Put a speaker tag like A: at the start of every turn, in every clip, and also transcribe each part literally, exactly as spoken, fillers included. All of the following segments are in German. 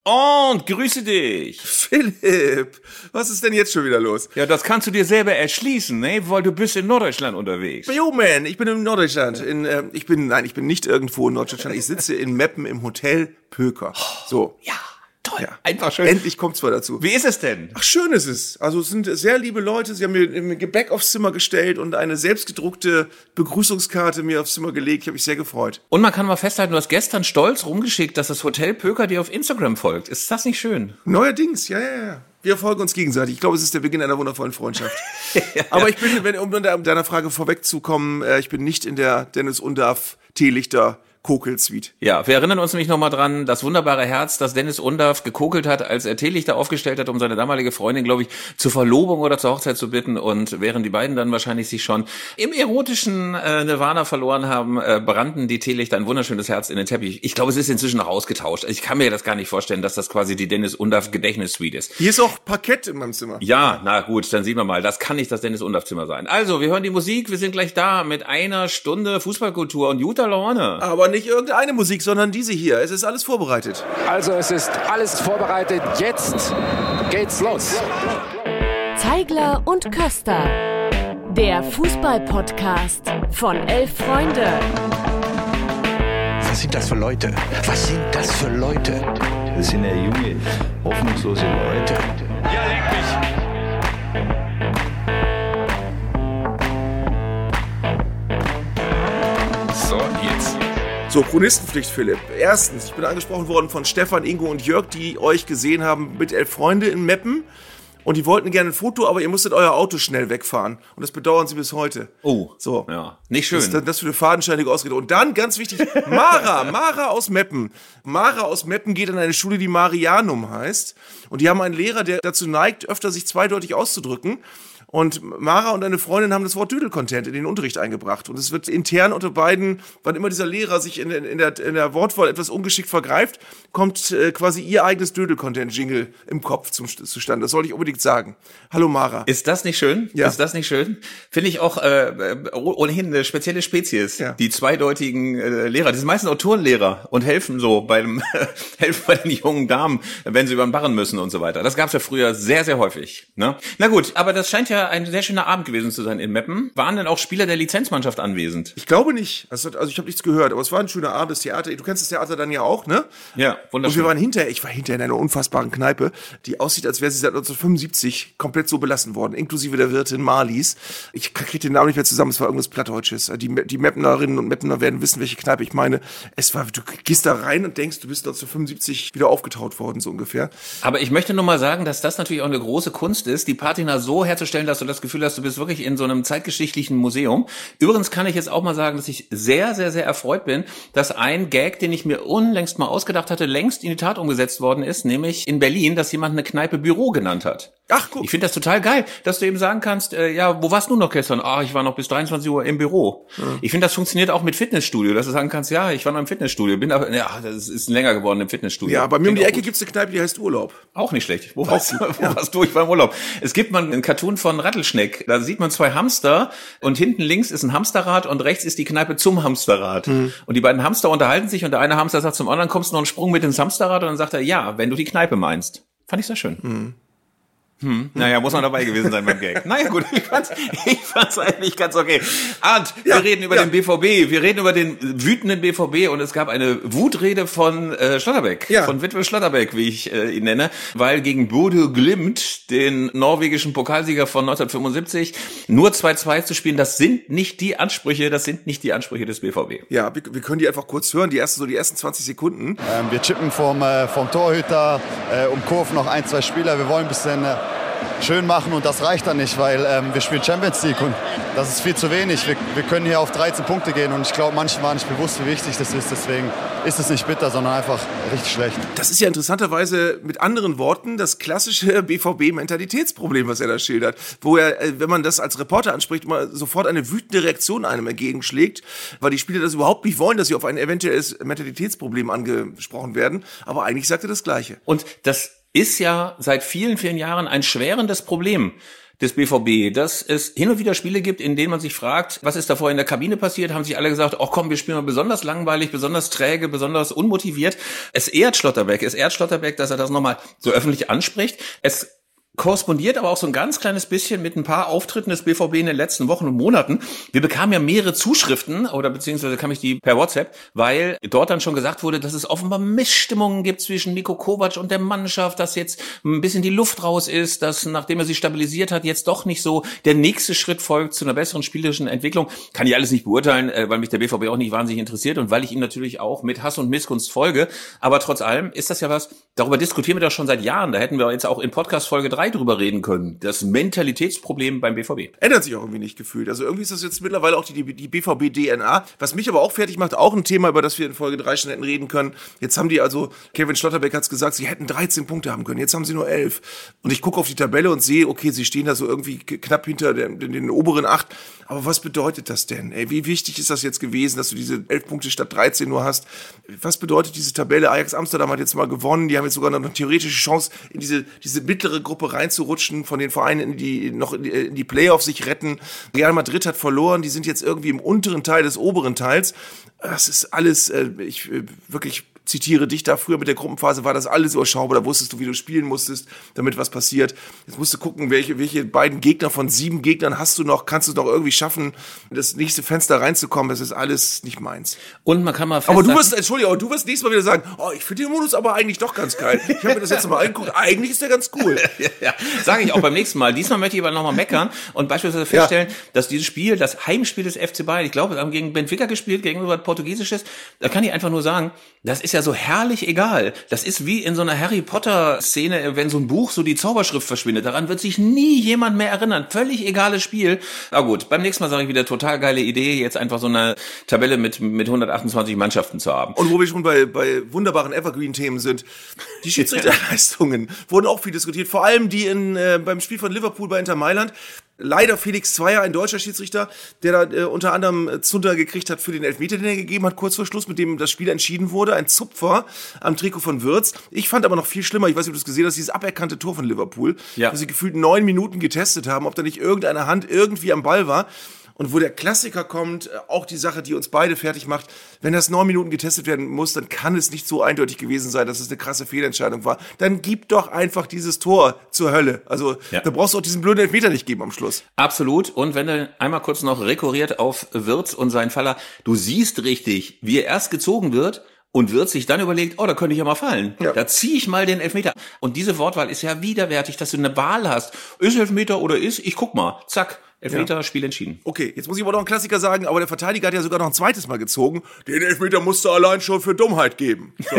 A: Und grüße dich.
B: Philipp, was ist denn jetzt schon wieder los?
A: Ja, das kannst du dir selber erschließen, ne? Weil du bist in Norddeutschland unterwegs.
B: Jo, man, ich bin in Norddeutschland. In, äh, ich bin, nein, ich bin nicht irgendwo in Norddeutschland. Ich sitze in Meppen im Hotel Pöker. So.
A: Ja. Toll,
B: ja.
A: Einfach schön.
B: Endlich kommt's mal dazu.
A: Wie ist es denn?
B: Ach, schön ist es. Also es sind sehr liebe Leute. Sie haben mir ein Gebäck aufs Zimmer gestellt und eine selbstgedruckte Begrüßungskarte mir aufs Zimmer gelegt. Ich habe mich sehr gefreut.
A: Und man kann mal festhalten, du hast gestern stolz rumgeschickt, dass das Hotel Pöker dir auf Instagram folgt. Ist das nicht schön?
B: Neuerdings, ja, ja, ja. Wir folgen uns gegenseitig. Ich glaube, es ist der Beginn einer wundervollen Freundschaft. ja. Aber ich bin, wenn, um deiner Frage vorwegzukommen, ich bin nicht in der Dennis Undarf Teelichter Kokel-Suite.
A: Ja, wir erinnern uns nämlich nochmal dran, das wunderbare Herz, das Dennis Undarf gekokelt hat, als er Teelichter aufgestellt hat, um seine damalige Freundin, glaube ich, zur Verlobung oder zur Hochzeit zu bitten. Und während die beiden dann wahrscheinlich sich schon im erotischen äh, Nirvana verloren haben, äh, brannten die Teelichter ein wunderschönes Herz in den Teppich. Ich glaube, es ist inzwischen noch ausgetauscht. Ich kann mir das gar nicht vorstellen, dass das quasi die Dennis Undarf Gedächtnissuite ist.
B: Hier ist auch Parkett in meinem Zimmer.
A: Ja, na gut, dann sehen wir mal. Das kann nicht das Dennis Undarf Zimmer sein. Also, wir hören die Musik. Wir sind gleich da mit einer Stunde Fußballkultur und guter Laune.
B: Aber nicht irgendeine Musik, sondern diese hier. Es ist alles vorbereitet.
C: Also es ist alles vorbereitet. Jetzt geht's los.
D: Zeigler und Köster. Der Fußball-Podcast von Elf Freunde.
C: Was sind das für Leute? Was sind das für Leute?
E: Das sind ja junge, hoffnungslose Leute.
C: Ja, leck mich.
A: So, jetzt.
B: So, Chronistenpflicht, Philipp. Erstens, ich bin angesprochen worden von Stefan, Ingo und Jörg, die euch gesehen haben mit Elf Freunde in Meppen. Und die wollten gerne ein Foto, aber ihr musstet euer Auto schnell wegfahren. Und das bedauern sie bis heute.
A: Oh,
B: so.
A: Ja, nicht schön.
B: Das, das, das für eine fadenscheinige Ausrede. Und dann, ganz wichtig, Mara, Mara aus Meppen. Mara aus Meppen geht an eine Schule, die Marianum heißt. Und die haben einen Lehrer, der dazu neigt, öfter sich zweideutig auszudrücken. Und Mara und eine Freundin haben das Wort Dödel-Content in den Unterricht eingebracht. Und es wird intern unter beiden, wann immer dieser Lehrer sich in, in, der, in der Wortwahl etwas ungeschickt vergreift, kommt äh, quasi ihr eigenes Dödel-Content-Jingle im Kopf zum, zustande. Das sollte ich unbedingt sagen. Hallo Mara.
A: Ist das nicht schön?
B: Ja.
A: Ist das nicht schön? Finde ich auch äh, ohnehin eine spezielle Spezies.
B: Ja.
A: Die zweideutigen äh, Lehrer. Die sind meistens auch Turnlehrer und helfen so beim helfen bei den jungen Damen, wenn sie über den Barren müssen und so weiter. Das gab's ja früher sehr, sehr häufig. Ne? Na gut, aber das scheint ja ein sehr schöner Abend gewesen zu sein in Meppen. Waren denn auch Spieler der Lizenzmannschaft anwesend?
B: Ich glaube nicht. Also, also ich habe nichts gehört, aber es war ein schöner Abend, das Theater. Du kennst das Theater dann ja auch, ne?
A: Ja, wunderschön.
B: Und wir waren hinterher, ich war hinterher in einer unfassbaren Kneipe, die aussieht, als wäre sie seit neunzehnhundertfünfundsiebzig komplett so belassen worden, inklusive der Wirtin Marlies. Ich kriege den Namen nicht mehr zusammen, es war irgendwas Plattdeutsches. Die, die Meppenerinnen und Meppener werden wissen, welche Kneipe ich meine. Es war, du gehst da rein und denkst, du bist neunzehnhundertfünfundsiebzig wieder aufgetaut worden, so ungefähr.
A: Aber ich möchte nur mal sagen, dass das natürlich auch eine große Kunst ist, die Patina so herzustellen, dass du das Gefühl hast, du bist wirklich in so einem zeitgeschichtlichen Museum. Übrigens kann ich jetzt auch mal sagen, dass ich sehr, sehr, sehr erfreut bin, dass ein Gag, den ich mir unlängst mal ausgedacht hatte, längst in die Tat umgesetzt worden ist, nämlich in Berlin, dass jemand eine Kneipe Büro genannt hat.
B: Ach, guck.
A: Ich finde das total geil, dass du eben sagen kannst, äh, ja, wo warst du noch gestern? Ah, ich war noch bis dreiundzwanzig Uhr im Büro. Ja. Ich finde, das funktioniert auch mit Fitnessstudio, dass du sagen kannst, ja, ich war noch im Fitnessstudio, bin aber, ja, das ist länger geworden im Fitnessstudio.
B: Ja, bei mir um die Ecke
A: gut.
B: Gibt's eine Kneipe, die heißt Urlaub.
A: Auch nicht schlecht. Wo warst, wo ja. warst du? Ich war im Urlaub. Es gibt mal einen Cartoon von Rattelschneck, da sieht man zwei Hamster und hinten links ist ein Hamsterrad und rechts ist die Kneipe zum Hamsterrad. Mhm. Und die beiden Hamster unterhalten sich und der eine Hamster sagt zum anderen, kommst du noch einen Sprung mit ins Hamsterrad? Und dann sagt er, ja, wenn du die Kneipe meinst. Fand ich sehr schön. Mhm. Hm. Naja, muss man dabei gewesen sein beim Gag. Naja gut, ich fand's, ich fand's eigentlich ganz okay. Arndt, ja, wir reden über ja. den B V B, wir reden über den wütenden B V B und es gab eine Wutrede von äh, Schlotterbeck, ja. von Witwe Schlotterbeck, wie ich äh, ihn nenne, weil gegen Bodø Glimt, den norwegischen Pokalsieger von neunzehnhundertfünfundsiebzig, nur zwei zwei zu spielen, das sind nicht die Ansprüche, das sind nicht die Ansprüche des B V B.
B: Ja, wir, wir können die einfach kurz hören, die ersten, so die ersten zwanzig Sekunden.
F: Ähm, wir chippen vom, äh, vom Torhüter, äh, umkurven noch ein, zwei Spieler, wir wollen ein bisschen äh, schön machen und das reicht dann nicht, weil ähm, wir spielen Champions League und das ist viel zu wenig. Wir, wir können hier auf dreizehn Punkte gehen und ich glaube, manchen war nicht bewusst, wie wichtig das ist. Deswegen ist es nicht bitter, sondern einfach richtig schlecht.
B: Das ist ja interessanterweise mit anderen Worten das klassische B V B-Mentalitätsproblem, was er da schildert. Wo er, wenn man das als Reporter anspricht, immer sofort eine wütende Reaktion einem entgegenschlägt, weil die Spieler das überhaupt nicht wollen, dass sie auf ein eventuelles Mentalitätsproblem angesprochen werden. Aber eigentlich sagt er das Gleiche.
A: Und das ist ja seit vielen, vielen Jahren ein schwerendes Problem, des B V B, dass es hin und wieder Spiele gibt, in denen man sich fragt, was ist davor in der Kabine passiert, haben sich alle gesagt, oh komm, wir spielen mal besonders langweilig, besonders träge, besonders unmotiviert. Es ehrt Schlotterbeck, es ehrt Schlotterbeck, dass er das nochmal so öffentlich anspricht. Es korrespondiert aber auch so ein ganz kleines bisschen mit ein paar Auftritten des B V B in den letzten Wochen und Monaten. Wir bekamen ja mehrere Zuschriften, oder beziehungsweise kam ich die per WhatsApp, weil dort dann schon gesagt wurde, dass es offenbar Missstimmungen gibt zwischen Niko Kovac und der Mannschaft, dass jetzt ein bisschen die Luft raus ist, dass nachdem er sich stabilisiert hat, jetzt doch nicht so der nächste Schritt folgt zu einer besseren spielerischen Entwicklung. Kann ich alles nicht beurteilen, weil mich der B V B auch nicht wahnsinnig interessiert und weil ich ihm natürlich auch mit Hass und Missgunst folge. Aber trotz allem ist das ja was, darüber diskutieren wir doch schon seit Jahren. Da hätten wir jetzt auch in Podcast Folge drei drüber reden können. Das Mentalitätsproblem beim B V B.
B: Ändert sich auch irgendwie nicht gefühlt. Also irgendwie ist das jetzt mittlerweile auch die, die B V B-D N A. Was mich aber auch fertig macht, auch ein Thema, über das wir in Folge drei schon hätten reden können. Jetzt haben die also, Kevin Schlotterbeck hat es gesagt, sie hätten dreizehn Punkte haben können. Jetzt haben sie nur elf. Und ich gucke auf die Tabelle und sehe, okay, sie stehen da so irgendwie knapp hinter den, den, den oberen acht. Aber was bedeutet das denn? Ey, wie wichtig ist das jetzt gewesen, dass du diese elf Punkte statt dreizehn nur hast? Was bedeutet diese Tabelle? Ajax Amsterdam hat jetzt mal gewonnen. Die haben jetzt sogar noch eine theoretische Chance, in diese, diese mittlere Gruppe reinzurutschen, von den Vereinen, in die noch in die, in die Playoffs sich retten. Real Madrid hat verloren. Die sind jetzt irgendwie im unteren Teil des oberen Teils. Das ist alles, äh, ich äh, wirklich zitiere dich da, früher mit der Gruppenphase war das alles überschaubar, da wusstest du, wie du spielen musstest, damit was passiert. Jetzt musst du gucken, welche, welche beiden Gegner von sieben Gegnern hast du noch, kannst du noch irgendwie schaffen, in das nächste Fenster reinzukommen, das ist alles nicht meins.
A: Und man kann mal festhalten,
B: aber du wirst, Entschuldigung, aber du wirst nächstes Mal wieder sagen, oh, ich finde den Modus aber eigentlich doch ganz geil. Ich habe mir das jetzt mal angeguckt, eigentlich ist der ganz cool.
A: ja, ja. Sage ich auch beim nächsten Mal. Diesmal möchte ich aber nochmal meckern und beispielsweise feststellen, ja. dass dieses Spiel, das Heimspiel des F C Bayern, ich glaube, wir haben gegen Benfica gespielt, gegen was Portugiesisches, da kann ich einfach nur sagen, das ist ja so herrlich egal. Das ist wie in so einer Harry Potter Szene, wenn so ein Buch so die Zauberschrift verschwindet. Daran wird sich nie jemand mehr erinnern. Völlig egales Spiel. Aber gut, beim nächsten Mal sage ich wieder, total geile Idee, jetzt einfach so eine Tabelle mit mit hundertachtundzwanzig Mannschaften zu haben.
B: Und wo wir schon bei bei wunderbaren Evergreen-Themen sind, die Schiedsrichterleistungen wurden auch viel diskutiert. Vor allem die in äh, beim Spiel von Liverpool bei Inter Mailand. Leider Felix Zweier, ein deutscher Schiedsrichter, der da äh, unter anderem äh, Zunder gekriegt hat für den Elfmeter, den er gegeben hat, kurz vor Schluss, mit dem das Spiel entschieden wurde. Ein Zupfer am Trikot von Wirtz. Ich fand aber noch viel schlimmer, ich weiß nicht, ob du es gesehen hast, dieses aberkannte Tor von Liverpool, ja. wo sie gefühlt neun Minuten getestet haben, ob da nicht irgendeine Hand irgendwie am Ball war. Und wo der Klassiker kommt, auch die Sache, die uns beide fertig macht, wenn das neun Minuten getestet werden muss, dann kann es nicht so eindeutig gewesen sein, dass es eine krasse Fehlentscheidung war. Dann gib doch einfach dieses Tor zur Hölle. Also ja. da brauchst du auch diesen blöden Elfmeter nicht geben am Schluss.
A: Absolut. Und wenn du einmal kurz noch rekurriert auf Wirtz und seinen Faller, du siehst richtig, wie er erst gezogen wird, und Wirtz sich dann überlegt, oh, da könnte ich ja mal fallen. Ja. Da ziehe ich mal den Elfmeter. Und diese Wortwahl ist ja widerwärtig, dass du eine Wahl hast. Ist Elfmeter oder ist? Ich guck mal. Zack. Elfmeter, ja. Spiel entschieden.
B: Okay, jetzt muss ich aber noch einen Klassiker sagen, aber der Verteidiger hat ja sogar noch ein zweites Mal gezogen. Den Elfmeter musste allein schon für Dummheit geben. So.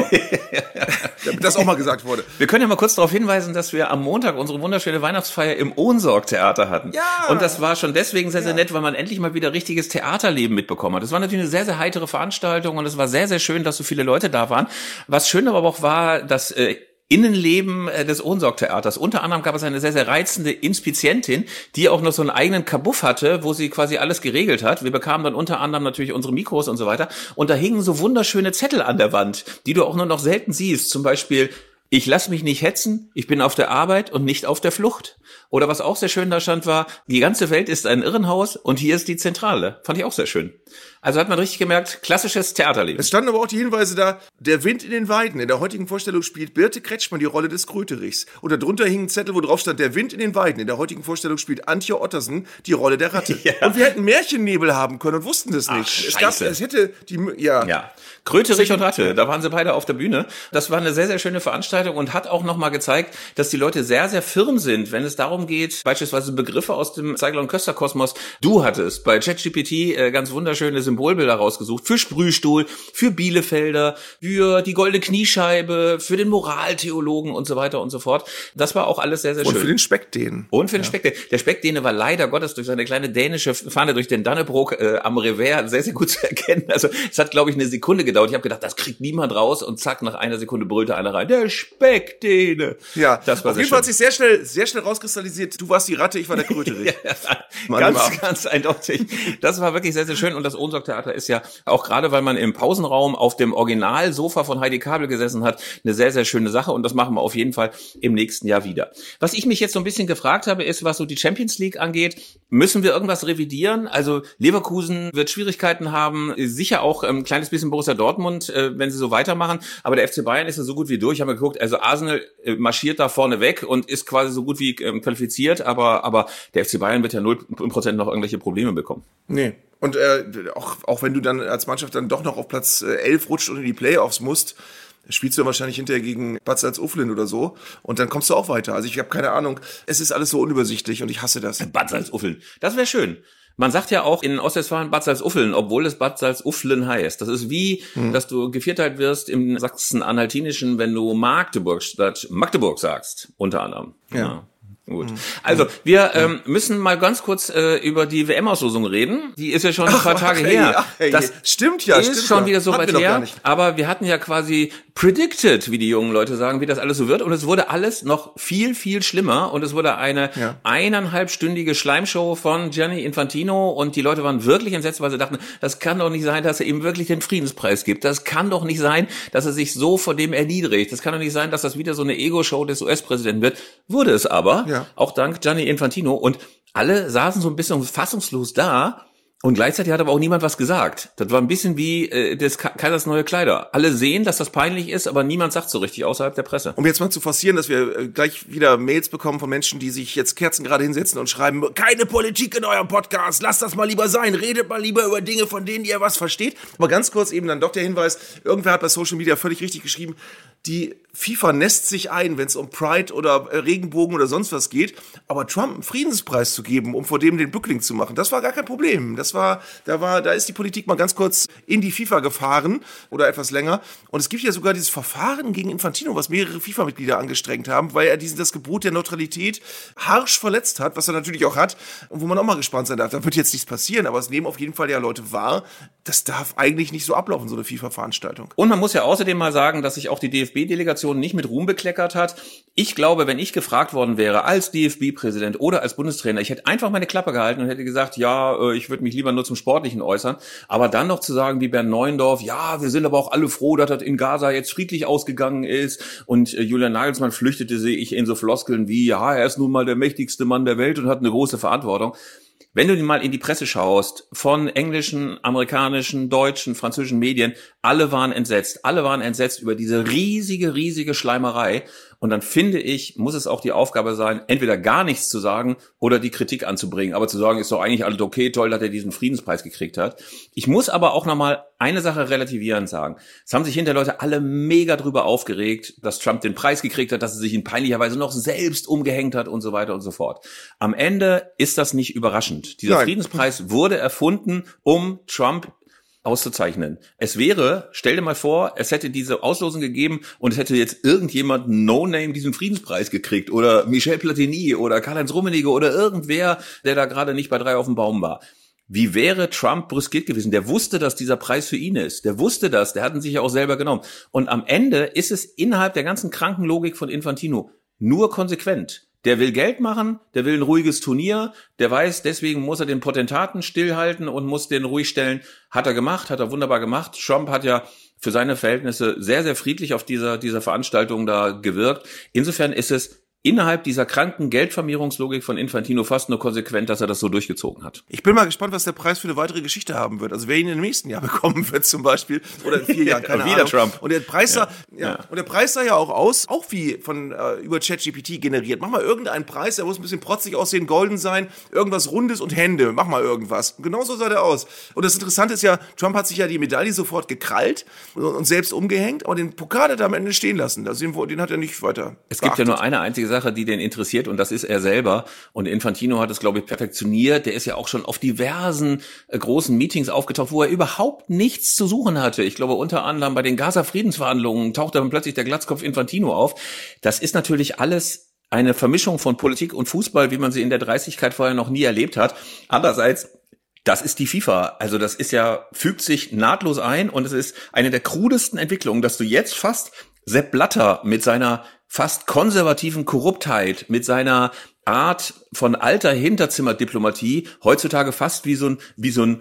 B: Damit das auch mal gesagt wurde.
A: Wir können ja mal kurz darauf hinweisen, dass wir am Montag unsere wunderschöne Weihnachtsfeier im Ohnsorg-Theater hatten.
B: Ja.
A: Und das war schon deswegen sehr, sehr ja. nett, weil man endlich mal wieder richtiges Theaterleben mitbekommen hat. Das war natürlich eine sehr, sehr heitere Veranstaltung und es war sehr, sehr schön, dass so viele Leute da waren. Was schön aber auch war, dass äh, Innenleben des Ohnsorg-Theaters. Unter anderem gab es eine sehr, sehr reizende Inspizientin, die auch noch so einen eigenen Kabuff hatte, wo sie quasi alles geregelt hat. Wir bekamen dann unter anderem natürlich unsere Mikros und so weiter. Und da hingen so wunderschöne Zettel an der Wand, die du auch nur noch selten siehst. Zum Beispiel, ich lass mich nicht hetzen, ich bin auf der Arbeit und nicht auf der Flucht. Oder was auch sehr schön da stand war, die ganze Welt ist ein Irrenhaus und hier ist die Zentrale. Fand ich auch sehr schön. Also hat man richtig gemerkt, klassisches Theaterleben.
B: Es standen aber auch die Hinweise da, der Wind in den Weiden. In der heutigen Vorstellung spielt Birte Kretschmann die Rolle des Kröterichs. Und darunter hing ein Zettel, wo drauf stand, der Wind in den Weiden. In der heutigen Vorstellung spielt Antje Ottersen die Rolle der Ratte. Ja. Und wir hätten Märchennebel haben können und wussten das nicht.
A: Ach,
B: es gab, es hätte die, ja.
A: ja. Kröterich und Ratte, da waren sie beide auf der Bühne. Das war eine sehr, sehr schöne Veranstaltung und hat auch nochmal gezeigt, dass die Leute sehr, sehr firm sind, wenn es darum geht, beispielsweise Begriffe aus dem Zeigler- und Köster-Kosmos. Du hattest bei ChatGPT äh, ganz wunderschöne Symbolbilder rausgesucht für Sprühstuhl, für Bielefelder, für die goldene Kniescheibe, für den Moraltheologen und so weiter und so fort. Das war auch alles sehr, sehr
B: und
A: schön.
B: Und für den Speckdänen.
A: Und für den ja. Speckdänen. Der Speckdäne war leider Gottes durch seine kleine dänische Fahne durch den Dannebrog äh, am Revers sehr, sehr gut zu erkennen. Also es hat, glaube ich, eine Sekunde gedauert. Ich habe gedacht, das kriegt niemand raus und zack, nach einer Sekunde brüllte einer rein, der Speckdäne.
B: Ja,
A: das war
B: auf jeden Fall hat sich sehr schnell, sehr schnell rauskristallisiert, du warst die Ratte, ich war der Kröterich.
A: ja, ganz, ganz eindeutig. Das war wirklich sehr, sehr schön und das Ohnsorg Burgtheater ist ja auch gerade, weil man im Pausenraum auf dem Originalsofa von Heidi Kabel gesessen hat, eine sehr, sehr schöne Sache und das machen wir auf jeden Fall im nächsten Jahr wieder. Was ich mich jetzt so ein bisschen gefragt habe, ist, was so die Champions League angeht, müssen wir irgendwas revidieren? Also Leverkusen wird Schwierigkeiten haben, sicher auch ein kleines bisschen Borussia Dortmund, wenn sie so weitermachen, aber der F C Bayern ist ja so gut wie durch, haben wir geguckt, also Arsenal marschiert da vorne weg und ist quasi so gut wie qualifiziert, aber aber der F C Bayern wird ja null Prozent noch irgendwelche Probleme bekommen.
B: Nee. Und äh, auch, auch wenn du dann als Mannschaft dann doch noch auf Platz äh, elf rutscht und in die Playoffs musst, spielst du ja wahrscheinlich hinterher gegen Bad Salzuflen oder so und dann kommst du auch weiter. Also ich habe keine Ahnung, es ist alles so unübersichtlich und ich hasse das.
A: Bad Salzuflen, das wäre schön. Man sagt ja auch in Ostwestfalen Bad Salzuflen, obwohl es Bad Salzuflen heißt. Das ist wie, hm. dass du gevierteilt wirst im Sachsen-Anhaltinischen, wenn du Magdeburg statt Magdeburg sagst, unter anderem.
B: Ja.
A: ja. Gut. Also, wir ähm, müssen mal ganz kurz äh, über die W M-Auslosung reden. Die ist ja schon ein paar ach, Tage ach, her.
B: Ach, ey,
A: das
B: stimmt ja,
A: ist
B: stimmt
A: schon
B: ja.
A: wieder so weit her. Aber wir hatten ja quasi predicted, wie die jungen Leute sagen, wie das alles so wird. Und es wurde alles noch viel, viel schlimmer. Und es wurde eine ja. eineinhalbstündige Schleimshow von Gianni Infantino. Und die Leute waren wirklich entsetzt, weil sie dachten, das kann doch nicht sein, dass er ihm wirklich den Friedenspreis gibt. Das kann doch nicht sein, dass er sich so vor dem erniedrigt. Das kann doch nicht sein, dass das wieder so eine Ego-Show des U S-Präsidenten wird. Wurde es aber. Ja. Auch dank Gianni Infantino und alle saßen so ein bisschen fassungslos da und gleichzeitig hat aber auch niemand was gesagt. Das war ein bisschen wie äh, des Kaisers neue Kleider. Alle sehen, dass das peinlich ist, aber niemand sagt so richtig außerhalb der Presse.
B: Um jetzt mal zu forcieren, dass wir äh, gleich wieder Mails bekommen von Menschen, die sich jetzt Kerzen gerade hinsetzen und schreiben, keine Politik in eurem Podcast, lasst das mal lieber sein, redet mal lieber über Dinge, von denen ihr was versteht. Aber ganz kurz eben dann doch der Hinweis, irgendwer hat bei Social Media völlig richtig geschrieben, die FIFA nässt sich ein, wenn es um Pride oder Regenbogen oder sonst was geht, aber Trump einen Friedenspreis zu geben, um vor dem den Bückling zu machen, das war gar kein Problem. Das war, da war, da ist die Politik mal ganz kurz in die FIFA gefahren oder etwas länger. Und es gibt ja sogar dieses Verfahren gegen Infantino, was mehrere FIFA-Mitglieder angestrengt haben, weil er diesen, das Gebot der Neutralität harsch verletzt hat, was er natürlich auch hat und wo man auch mal gespannt sein darf. Da wird jetzt nichts passieren, aber es nehmen auf jeden Fall ja Leute wahr. Das darf eigentlich nicht so ablaufen, so eine FIFA-Veranstaltung.
A: Und man muss ja außerdem mal sagen, dass sich auch die D F B-Delegation nicht mit Ruhm bekleckert hat. Ich glaube, wenn ich gefragt worden wäre als D F B-Präsident oder als Bundestrainer, ich hätte einfach meine Klappe gehalten und hätte gesagt, ja, ich würde mich lieber nur zum Sportlichen äußern. Aber dann noch zu sagen, wie Bernd Neuendorf, ja, wir sind aber auch alle froh, dass das in Gaza jetzt friedlich ausgegangen ist. Und Julian Nagelsmann flüchtete sich in so Floskeln wie, ja, er ist nun mal der mächtigste Mann der Welt und hat eine große Verantwortung. Wenn du mal in die Presse schaust, von englischen, amerikanischen, deutschen, französischen Medien, alle waren entsetzt. Alle waren entsetzt über diese riesige, riesige Schleimerei. Und dann finde ich, muss es auch die Aufgabe sein, entweder gar nichts zu sagen oder die Kritik anzubringen. Aber zu sagen, ist doch eigentlich alles okay, toll, dass er diesen Friedenspreis gekriegt hat. Ich muss aber auch nochmal eine Sache relativierend sagen. Es haben sich hinterher Leute alle mega drüber aufgeregt, dass Trump den Preis gekriegt hat, dass er sich in peinlicherweise noch selbst umgehängt hat und so weiter und so fort. Am Ende ist das nicht überraschend. Dieser Nein. Friedenspreis wurde erfunden, um Trump auszuzeichnen. Es wäre, stell dir mal vor, es hätte diese Auslosung gegeben und es hätte jetzt irgendjemand No-Name diesen Friedenspreis gekriegt oder Michel Platini oder Karl-Heinz Rummenigge oder irgendwer, der da gerade nicht bei drei auf dem Baum war. Wie wäre Trump brüskiert gewesen? Der wusste, dass dieser Preis für ihn ist. Der wusste das, der hat ihn sich ja auch selber genommen. Und am Ende ist es innerhalb der ganzen kranken Logik von Infantino nur konsequent. Der will Geld machen, der will ein ruhiges Turnier, der weiß, deswegen muss er den Potentaten stillhalten und muss den ruhig stellen. Hat er gemacht, hat er wunderbar gemacht. Trump hat ja für seine Verhältnisse sehr, sehr friedlich auf dieser, dieser Veranstaltung da gewirkt. Insofern ist es innerhalb dieser kranken Geldvermehrungslogik von Infantino fast nur konsequent, dass er das so durchgezogen hat.
B: Ich bin mal gespannt, was der Preis für eine weitere Geschichte haben wird. Also wer ihn im nächsten Jahr bekommen wird zum Beispiel oder in vier Jahren, keine
A: Wieder
B: Ahnung.
A: Trump.
B: Und der Preis sah, ja.
A: Ja.
B: Ja. Und der Preis sah ja auch aus, auch wie von äh, über ChatGPT generiert. Mach mal irgendeinen Preis, der muss ein bisschen protzig aussehen, golden sein, irgendwas Rundes und Hände. Mach mal irgendwas. Und genauso sah der aus. Und das Interessante ist ja, Trump hat sich ja die Medaille sofort gekrallt und, und selbst umgehängt, aber den Pokal hat er am Ende stehen lassen. Also den, den hat er nicht weiter
A: Es beachtet. Gibt ja nur eine einzige Sache, die den interessiert, und das ist er selber. Und Infantino hat es, glaube ich, perfektioniert. Der ist ja auch schon auf diversen äh, großen Meetings aufgetaucht, wo er überhaupt nichts zu suchen hatte. Ich glaube, unter anderem bei den Gaza-Friedensverhandlungen taucht dann plötzlich der Glatzkopf Infantino auf. Das ist natürlich alles eine Vermischung von Politik und Fußball, wie man sie in der Dreistigkeit vorher noch nie erlebt hat. Andererseits, das ist die FIFA. Also das ist ja, fügt sich nahtlos ein und es ist eine der krudesten Entwicklungen, dass du jetzt fast Sepp Blatter mit seiner fast konservativen Korruptheit, mit seiner Art von alter Hinterzimmerdiplomatie heutzutage fast wie so ein, wie so ein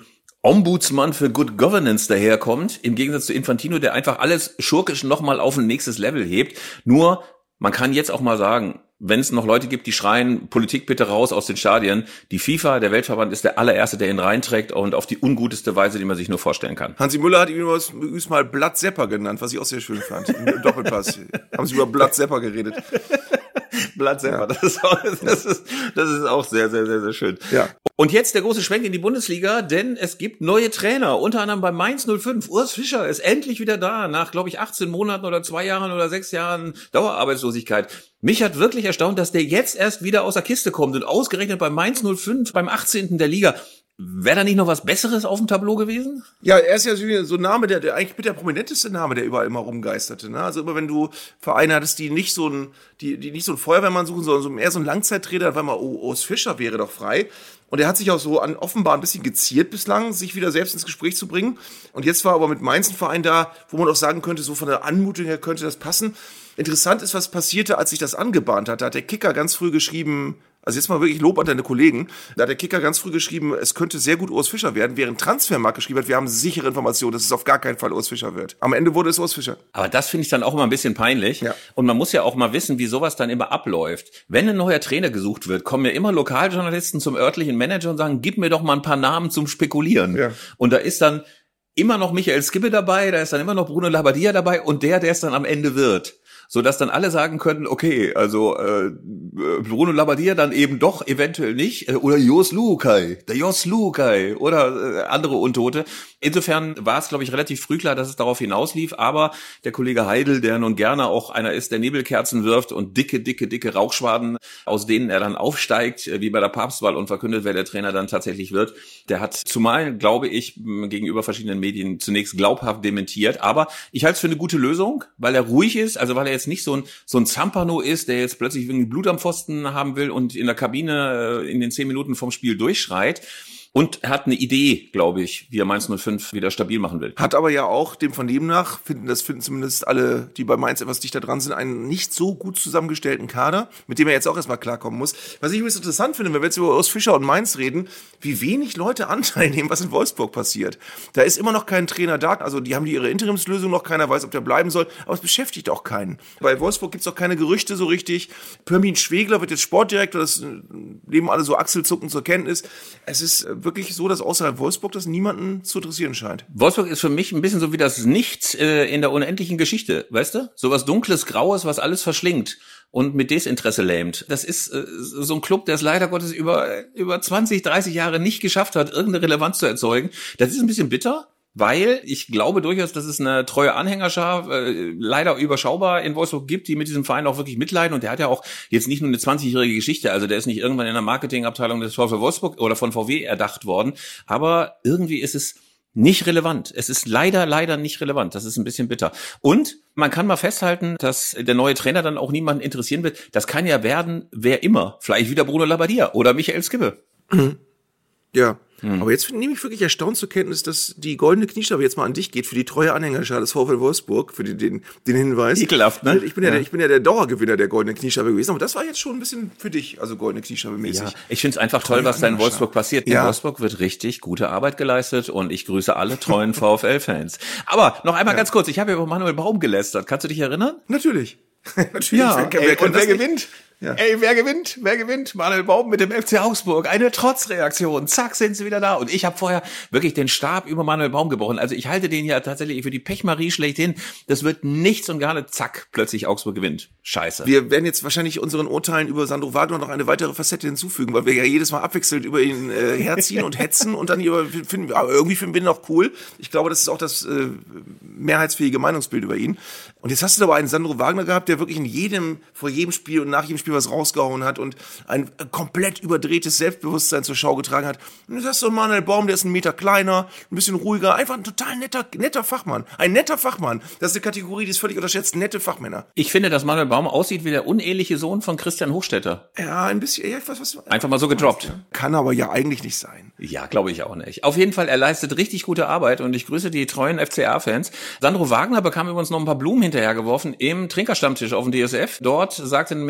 A: Ombudsmann für Good Governance daherkommt, im Gegensatz zu Infantino, der einfach alles schurkisch nochmal auf ein nächstes Level hebt. Nur, man kann jetzt auch mal sagen, wenn es noch Leute gibt, die schreien, Politik bitte raus aus den Stadien, die FIFA, der Weltverband, ist der allererste, der ihn reinträgt und auf die unguteste Weise, die man sich nur vorstellen kann.
B: Hansi Müller hat ihn übrigens mal Blatt-Sepper genannt, was ich auch sehr schön fand. Im Doppelpass haben sie über Blatt-Sepper geredet.
A: Blatt-Sepper, ja. das, ist auch, das, ist, das ist auch sehr, sehr, sehr, sehr schön.
B: Ja.
A: Und jetzt der große Schwenk in die Bundesliga, denn es gibt neue Trainer, unter anderem bei Mainz null fünf. Urs Fischer ist endlich wieder da, nach, glaube ich, achtzehn Monaten oder zwei Jahren oder sechs Jahren Dauerarbeitslosigkeit. Mich hat wirklich erstaunt, dass der jetzt erst wieder aus der Kiste kommt und ausgerechnet bei Mainz null fünf, beim achtzehnten der Liga. Wäre da nicht noch was Besseres auf dem Tableau gewesen?
B: Ja, er ist ja so ein Name, der, der eigentlich mit der prominenteste Name, der überall immer rumgeisterte. Ne? Also immer wenn du Vereine hattest, die nicht so ein, die, die nicht so einen Feuerwehrmann suchen, sondern so eher so ein Langzeittrainer, da war mal, oh, Urs Fischer wäre doch frei. Und er hat sich auch so an, offenbar ein bisschen geziert bislang, sich wieder selbst ins Gespräch zu bringen. Und jetzt war aber mit Mainz ein Verein da, wo man auch sagen könnte, so von der Anmutung her könnte das passen. Interessant ist, was passierte, als sich das angebahnt hat. Da hat der Kicker ganz früh geschrieben, also jetzt mal wirklich Lob an deine Kollegen, da hat der Kicker ganz früh geschrieben, es könnte sehr gut Urs Fischer werden, während Transfermarkt geschrieben hat, wir haben sichere Informationen, dass es auf gar keinen Fall Urs Fischer wird. Am Ende wurde es Urs Fischer.
A: Aber das finde ich dann auch immer ein bisschen peinlich.
B: Ja.
A: Und man muss ja auch mal wissen, wie sowas dann immer abläuft. Wenn ein neuer Trainer gesucht wird, kommen ja immer Lokaljournalisten zum örtlichen Manager und sagen, gib mir doch mal ein paar Namen zum Spekulieren.
B: Ja.
A: Und da ist dann immer noch Michael Skibbe dabei, da ist dann immer noch Bruno Labbadia dabei und der, der es dann am Ende wird. So dass dann alle sagen können, okay, also äh, Bruno Labbadia dann eben doch eventuell nicht, äh, oder Jos Luhukay, der Jos Luhukay oder äh, andere Untote. Insofern war es, glaube ich, relativ früh klar, dass es darauf hinauslief, aber der Kollege Heidel, der nun gerne auch einer ist, der Nebelkerzen wirft und dicke, dicke, dicke Rauchschwaden, aus denen er dann aufsteigt, wie bei der Papstwahl und verkündet, wer der Trainer dann tatsächlich wird, der hat zumal, glaube ich, gegenüber verschiedenen Medien zunächst glaubhaft dementiert, aber ich halte es für eine gute Lösung, weil er ruhig ist, also weil er jetzt nicht so ein so ein Zampano ist, der jetzt plötzlich irgendwie Blut am Pfosten haben will und in der Kabine in den zehn Minuten vom Spiel durchschreit. Und er hat eine Idee, glaube ich, wie er Mainz null fünf wieder stabil machen will.
B: Hat aber ja auch dem Vernehmen nach, finden das finden zumindest alle, die bei Mainz etwas dichter dran sind, einen nicht so gut zusammengestellten Kader, mit dem er jetzt auch erstmal klarkommen muss. Was ich übrigens interessant finde, wenn wir jetzt über Urs Fischer und Mainz reden, wie wenig Leute Anteil nehmen, was in Wolfsburg passiert. Da ist immer noch kein Trainer da, also die haben die ihre Interimslösung noch, keiner weiß, ob der bleiben soll, aber es beschäftigt auch keinen. Bei Wolfsburg gibt's auch keine Gerüchte so richtig. Pirmin Schwegler wird jetzt Sportdirektor, das nehmen alle so achselzuckend zur Kenntnis. Es ist wirklich so, dass außerhalb Wolfsburg das niemanden zu interessieren scheint.
A: Wolfsburg ist für mich ein bisschen so wie das Nichts äh, in der unendlichen Geschichte, weißt du? So was Dunkles, Graues, was alles verschlingt und mit Desinteresse lähmt. Das ist äh, so ein Club, der es leider Gottes über über zwanzig, dreißig Jahre nicht geschafft hat, irgendeine Relevanz zu erzeugen. Das ist ein bisschen bitter. Weil ich glaube durchaus, dass es eine treue Anhängerschar, äh, leider überschaubar in Wolfsburg gibt, die mit diesem Verein auch wirklich mitleiden. Und der hat ja auch jetzt nicht nur eine zwanzigjährige Geschichte. Also der ist nicht irgendwann in der Marketingabteilung des VfL Wolfsburg oder von V W erdacht worden. Aber irgendwie ist es nicht relevant. Es ist leider, leider nicht relevant. Das ist ein bisschen bitter. Und man kann mal festhalten, dass der neue Trainer dann auch niemanden interessieren wird. Das kann ja werden, wer immer. Vielleicht wieder Bruno Labbadia oder Michael Skibbe.
B: Mhm. Ja. Hm. Aber jetzt nehme ich wirklich erstaunt zur Kenntnis, dass die goldene Kniescheibe jetzt mal an dich geht für die treue Anhängerschar des VfL Wolfsburg, für den, den, den Hinweis.
A: Ekelhaft, ne?
B: Ich bin ja, ja. Der, ich bin ja der Dauergewinner der goldenen Kniescheibe gewesen, aber das war jetzt schon ein bisschen für dich, also goldene Kniescheibe mäßig.
A: Ja, ich finde es einfach toll, was da in Wolfsburg passiert. In
B: ja.
A: Wolfsburg wird richtig gute Arbeit geleistet und ich grüße alle treuen VfL-Fans. Aber noch einmal ja. ganz kurz, ich habe ja über Manuel Baum gelästert. Kannst du dich erinnern?
B: Natürlich. Natürlich.
A: Ja,
B: wer, wer
A: ey, und wer gewinnt?
B: Nicht? Ja.
A: Ey, wer gewinnt? Wer gewinnt? Manuel Baum mit dem F C Augsburg. Eine Trotzreaktion. Zack, sind sie wieder da. Und ich habe vorher wirklich den Stab über Manuel Baum gebrochen. Also ich halte den ja tatsächlich für die Pechmarie schlechthin. Das wird nichts und gar nicht. Zack, plötzlich Augsburg gewinnt. Scheiße.
B: Wir werden jetzt wahrscheinlich unseren Urteilen über Sandro Wagner noch eine weitere Facette hinzufügen, weil wir ja jedes Mal abwechselnd über ihn äh, herziehen und hetzen und dann über, finden, irgendwie finden wir ihn auch cool. Ich glaube, das ist auch das äh, mehrheitsfähige Meinungsbild über ihn. Und jetzt hast du aber einen Sandro Wagner gehabt, der wirklich in jedem, vor jedem Spiel und nach jedem Spiel was rausgehauen hat und ein komplett überdrehtes Selbstbewusstsein zur Schau getragen hat. Und jetzt hast du Manuel Baum, der ist einen Meter kleiner, ein bisschen ruhiger, einfach ein total netter, netter Fachmann. Ein netter Fachmann. Das ist eine Kategorie, die ist völlig unterschätzt. Nette Fachmänner.
A: Ich finde, dass Manuel Baum aussieht wie der uneheliche Sohn von Christian Hochstetter.
B: Ja, ein bisschen. Ja, ich weiß, was,
A: Einfach mal so gedroppt.
B: Ja. Kann aber ja eigentlich nicht sein.
A: Ja, glaube ich auch nicht. Auf jeden Fall, er leistet richtig gute Arbeit und ich grüße die treuen F C A-Fans. Sandro Wagner bekam übrigens noch ein paar Blumen hinterhergeworfen im Trinkerstammtisch auf dem D S F. Dort sagte nämlich der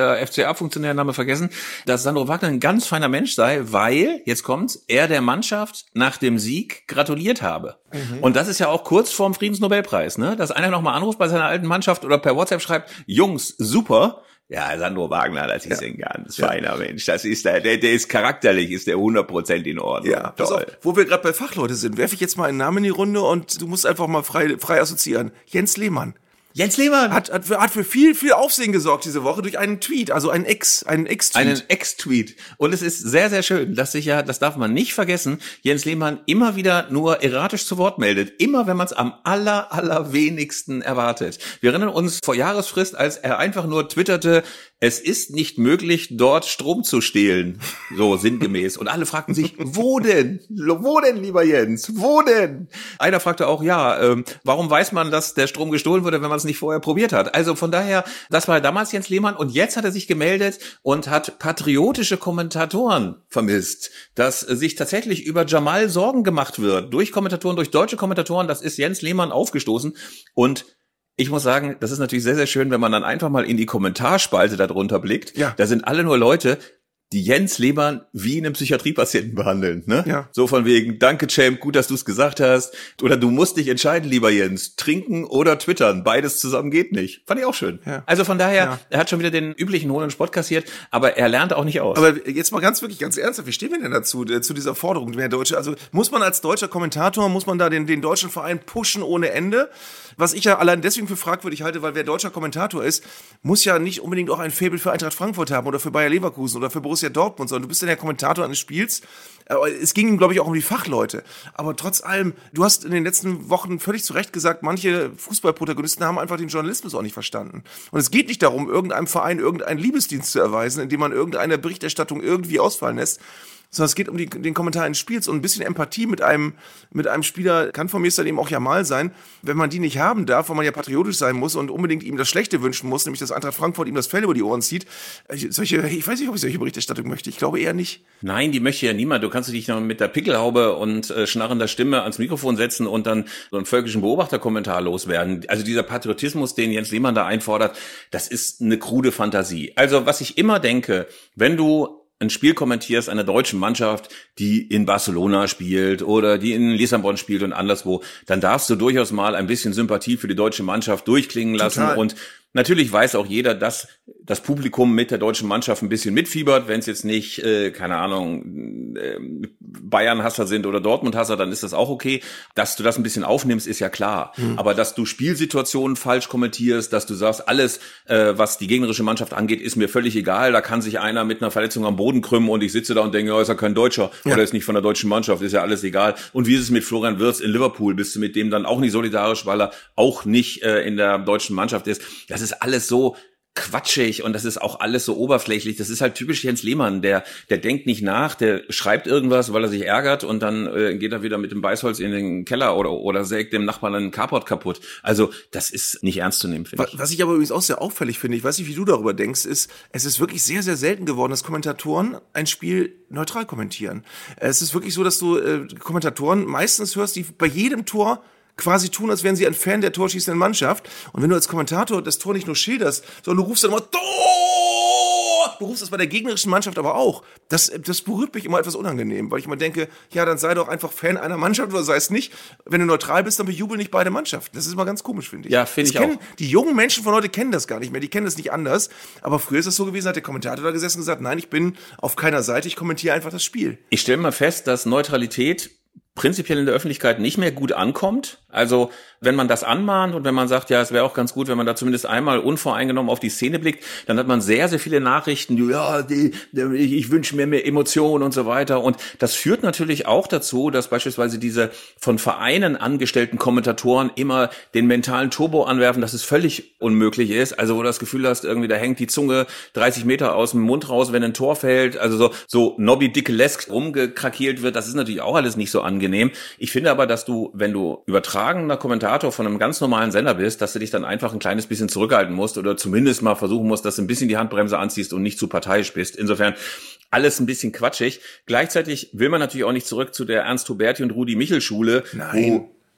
A: der F C A-Funktionär, Name vergessen, dass Sandro Wagner ein ganz feiner Mensch sei, weil, jetzt kommt's, er der Mannschaft nach dem Sieg gratuliert habe. Mhm. Und das ist ja auch kurz vorm Friedensnobelpreis, ne? Dass einer nochmal anruft bei seiner alten Mannschaft oder per WhatsApp schreibt, Jungs, super. Ja, Sandro Wagner, das ist ja. ein ganz ja. feiner Mensch. Das ist der, der, der ist charakterlich, ist der hundert Prozent in Ordnung.
B: Ja, pass auf, wo wir gerade bei Fachleute sind, werfe ich jetzt mal einen Namen in die Runde und du musst einfach mal frei, frei assoziieren. Jens Lehmann.
A: Jens Lehmann
B: hat, hat, für, hat für viel, viel Aufsehen gesorgt diese Woche durch einen Tweet, also einen Ex, einen Ex-Tweet.
A: Einen Ex-Tweet. Und es ist sehr, sehr schön, dass sich ja, das darf man nicht vergessen, Jens Lehmann immer wieder nur erratisch zu Wort meldet. Immer, wenn man es am aller, allerwenigsten erwartet. Wir erinnern uns vor Jahresfrist, als er einfach nur twitterte, es ist nicht möglich, dort Strom zu stehlen. So sinngemäß. Und alle fragten sich, wo denn? Wo denn, lieber Jens? Wo denn? Einer fragte auch, ja, ähm, warum weiß man, dass der Strom gestohlen wurde, wenn man es nicht vorher probiert hat? Also von daher, das war damals Jens Lehmann und jetzt hat er sich gemeldet und hat patriotische Kommentatoren vermisst, dass sich tatsächlich über Jamal Sorgen gemacht wird. Durch Kommentatoren, durch deutsche Kommentatoren, das ist Jens Lehmann aufgestoßen und ich muss sagen, das ist natürlich sehr, sehr schön, wenn man dann einfach mal in die Kommentarspalte darunter blickt. Ja. Da sind alle nur Leute, die Jens Lehmann wie einen Psychiatriepatienten behandeln, ne? Ja. So von wegen, danke Champ, gut, dass du es gesagt hast. Oder du musst dich entscheiden, lieber Jens, trinken oder twittern. Beides zusammen geht nicht. Fand ich auch schön. Ja. Also von daher, ja. er hat schon wieder den üblichen hohlen Spott kassiert, aber er lernt auch nicht aus.
B: Aber jetzt mal ganz wirklich, ganz ernsthaft, wie stehen wir denn dazu, äh, zu dieser Forderung mehr Deutsche? Also muss man als deutscher Kommentator, muss man da den, den deutschen Verein pushen ohne Ende? Was ich ja allein deswegen für fragwürdig halte, weil wer deutscher Kommentator ist, muss ja nicht unbedingt auch ein Faible für Eintracht Frankfurt haben oder für Bayer Leverkusen oder für Borussia Dortmund, sondern du bist ja der Kommentator eines Spiels. Es ging ihm, glaube ich, auch um die Fachleute. Aber trotz allem, du hast in den letzten Wochen völlig zu Recht gesagt, manche Fußballprotagonisten haben einfach den Journalismus auch nicht verstanden. Und es geht nicht darum, irgendeinem Verein irgendeinen Liebesdienst zu erweisen, indem man irgendeine Berichterstattung irgendwie ausfallen lässt, sondern es geht um die, den Kommentar eines Spiels und ein bisschen Empathie mit einem, mit einem Spieler kann von mir dann eben auch Jamal sein. Wenn man die nicht haben darf, weil man ja patriotisch sein muss und unbedingt ihm das Schlechte wünschen muss, nämlich dass Eintracht Frankfurt ihm das Fell über die Ohren zieht. Solche, ich weiß nicht, ob ich solche Berichterstattung möchte. Ich glaube eher nicht.
A: Nein, die möchte ja niemand. Du kannst dich noch mit der Pickelhaube und äh, schnarrender Stimme ans Mikrofon setzen und dann so einen völkischen Beobachterkommentar loswerden. Also dieser Patriotismus, den Jens Lehmann da einfordert, das ist eine krude Fantasie. Also was ich immer denke, wenn du ein Spiel kommentierst einer deutschen Mannschaft, die in Barcelona spielt oder die in Lissabon spielt und anderswo, dann darfst du durchaus mal ein bisschen Sympathie für die deutsche Mannschaft durchklingen lassen. Total. Und natürlich weiß auch jeder, dass das Publikum mit der deutschen Mannschaft ein bisschen mitfiebert. Wenn es jetzt nicht, äh, keine Ahnung, äh, Bayern-Hasser sind oder Dortmund-Hasser, dann ist das auch okay. Dass du das ein bisschen aufnimmst, ist ja klar. Mhm. Aber dass du Spielsituationen falsch kommentierst, dass du sagst, alles, äh, was die gegnerische Mannschaft angeht, ist mir völlig egal. Da kann sich einer mit einer Verletzung am Boden krümmen und ich sitze da und denke, ja, ist ja kein Deutscher ja. oder ist nicht von der deutschen Mannschaft, ist ja alles egal. Und wie ist es mit Florian Wirtz in Liverpool? Bist du mit dem dann auch nicht solidarisch, weil er auch nicht äh, in der deutschen Mannschaft ist? Das ist alles so quatschig und das ist auch alles so oberflächlich. Das ist halt typisch Jens Lehmann, der der denkt nicht nach, der schreibt irgendwas, weil er sich ärgert und dann äh, geht er wieder mit dem Beißholz in den Keller oder oder sägt dem Nachbarn einen Carport kaputt. Also das ist nicht ernst zu nehmen, finde ich.
B: Was ich aber übrigens auch sehr auffällig finde, ich weiß nicht, wie du darüber denkst, ist, es ist wirklich sehr, sehr selten geworden, dass Kommentatoren ein Spiel neutral kommentieren. Es ist wirklich so, dass du äh, Kommentatoren meistens hörst, die bei jedem Tor quasi tun, als wären sie ein Fan der torschießenden Mannschaft. Und wenn du als Kommentator das Tor nicht nur schilderst, sondern du rufst dann immer Tor! Du rufst das bei der gegnerischen Mannschaft aber auch. Das, das berührt mich immer etwas unangenehm, weil ich immer denke, ja, dann sei doch einfach Fan einer Mannschaft oder sei es nicht. Wenn du neutral bist, dann bejubel nicht beide Mannschaften. Das ist immer ganz komisch, finde ich.
A: Ja, finde ich kennen, auch.
B: Die jungen Menschen von heute kennen das gar nicht mehr. Die kennen das nicht anders. Aber früher ist das so gewesen, hat der Kommentator da gesessen und gesagt, nein, ich bin auf keiner Seite, ich kommentiere einfach das Spiel.
A: Ich stelle mal fest, dass Neutralität prinzipiell in der Öffentlichkeit nicht mehr gut ankommt. Also wenn man das anmahnt und wenn man sagt, ja, es wäre auch ganz gut, wenn man da zumindest einmal unvoreingenommen auf die Szene blickt, dann hat man sehr, sehr viele Nachrichten, die, ja, die, die, ich wünsche mir mehr Emotionen und so weiter. Und das führt natürlich auch dazu, dass beispielsweise diese von Vereinen angestellten Kommentatoren immer den mentalen Turbo anwerfen, dass es völlig unmöglich ist. Also wo du das Gefühl hast, irgendwie da hängt die Zunge dreißig Meter aus dem Mund raus, wenn ein Tor fällt. Also so, so Nobby-Dickelesk rumgekrakeelt wird. Das ist natürlich auch alles nicht so angenehm. Ich finde aber, dass du, wenn du übertragener Kommentator von einem ganz normalen Sender bist, dass du dich dann einfach ein kleines bisschen zurückhalten musst oder zumindest mal versuchen musst, dass du ein bisschen die Handbremse anziehst und nicht zu parteiisch bist. Insofern alles ein bisschen quatschig. Gleichzeitig will man natürlich auch nicht zurück zu der Ernst Huberti und Rudi Michel Schule,
B: Nein.
A: wo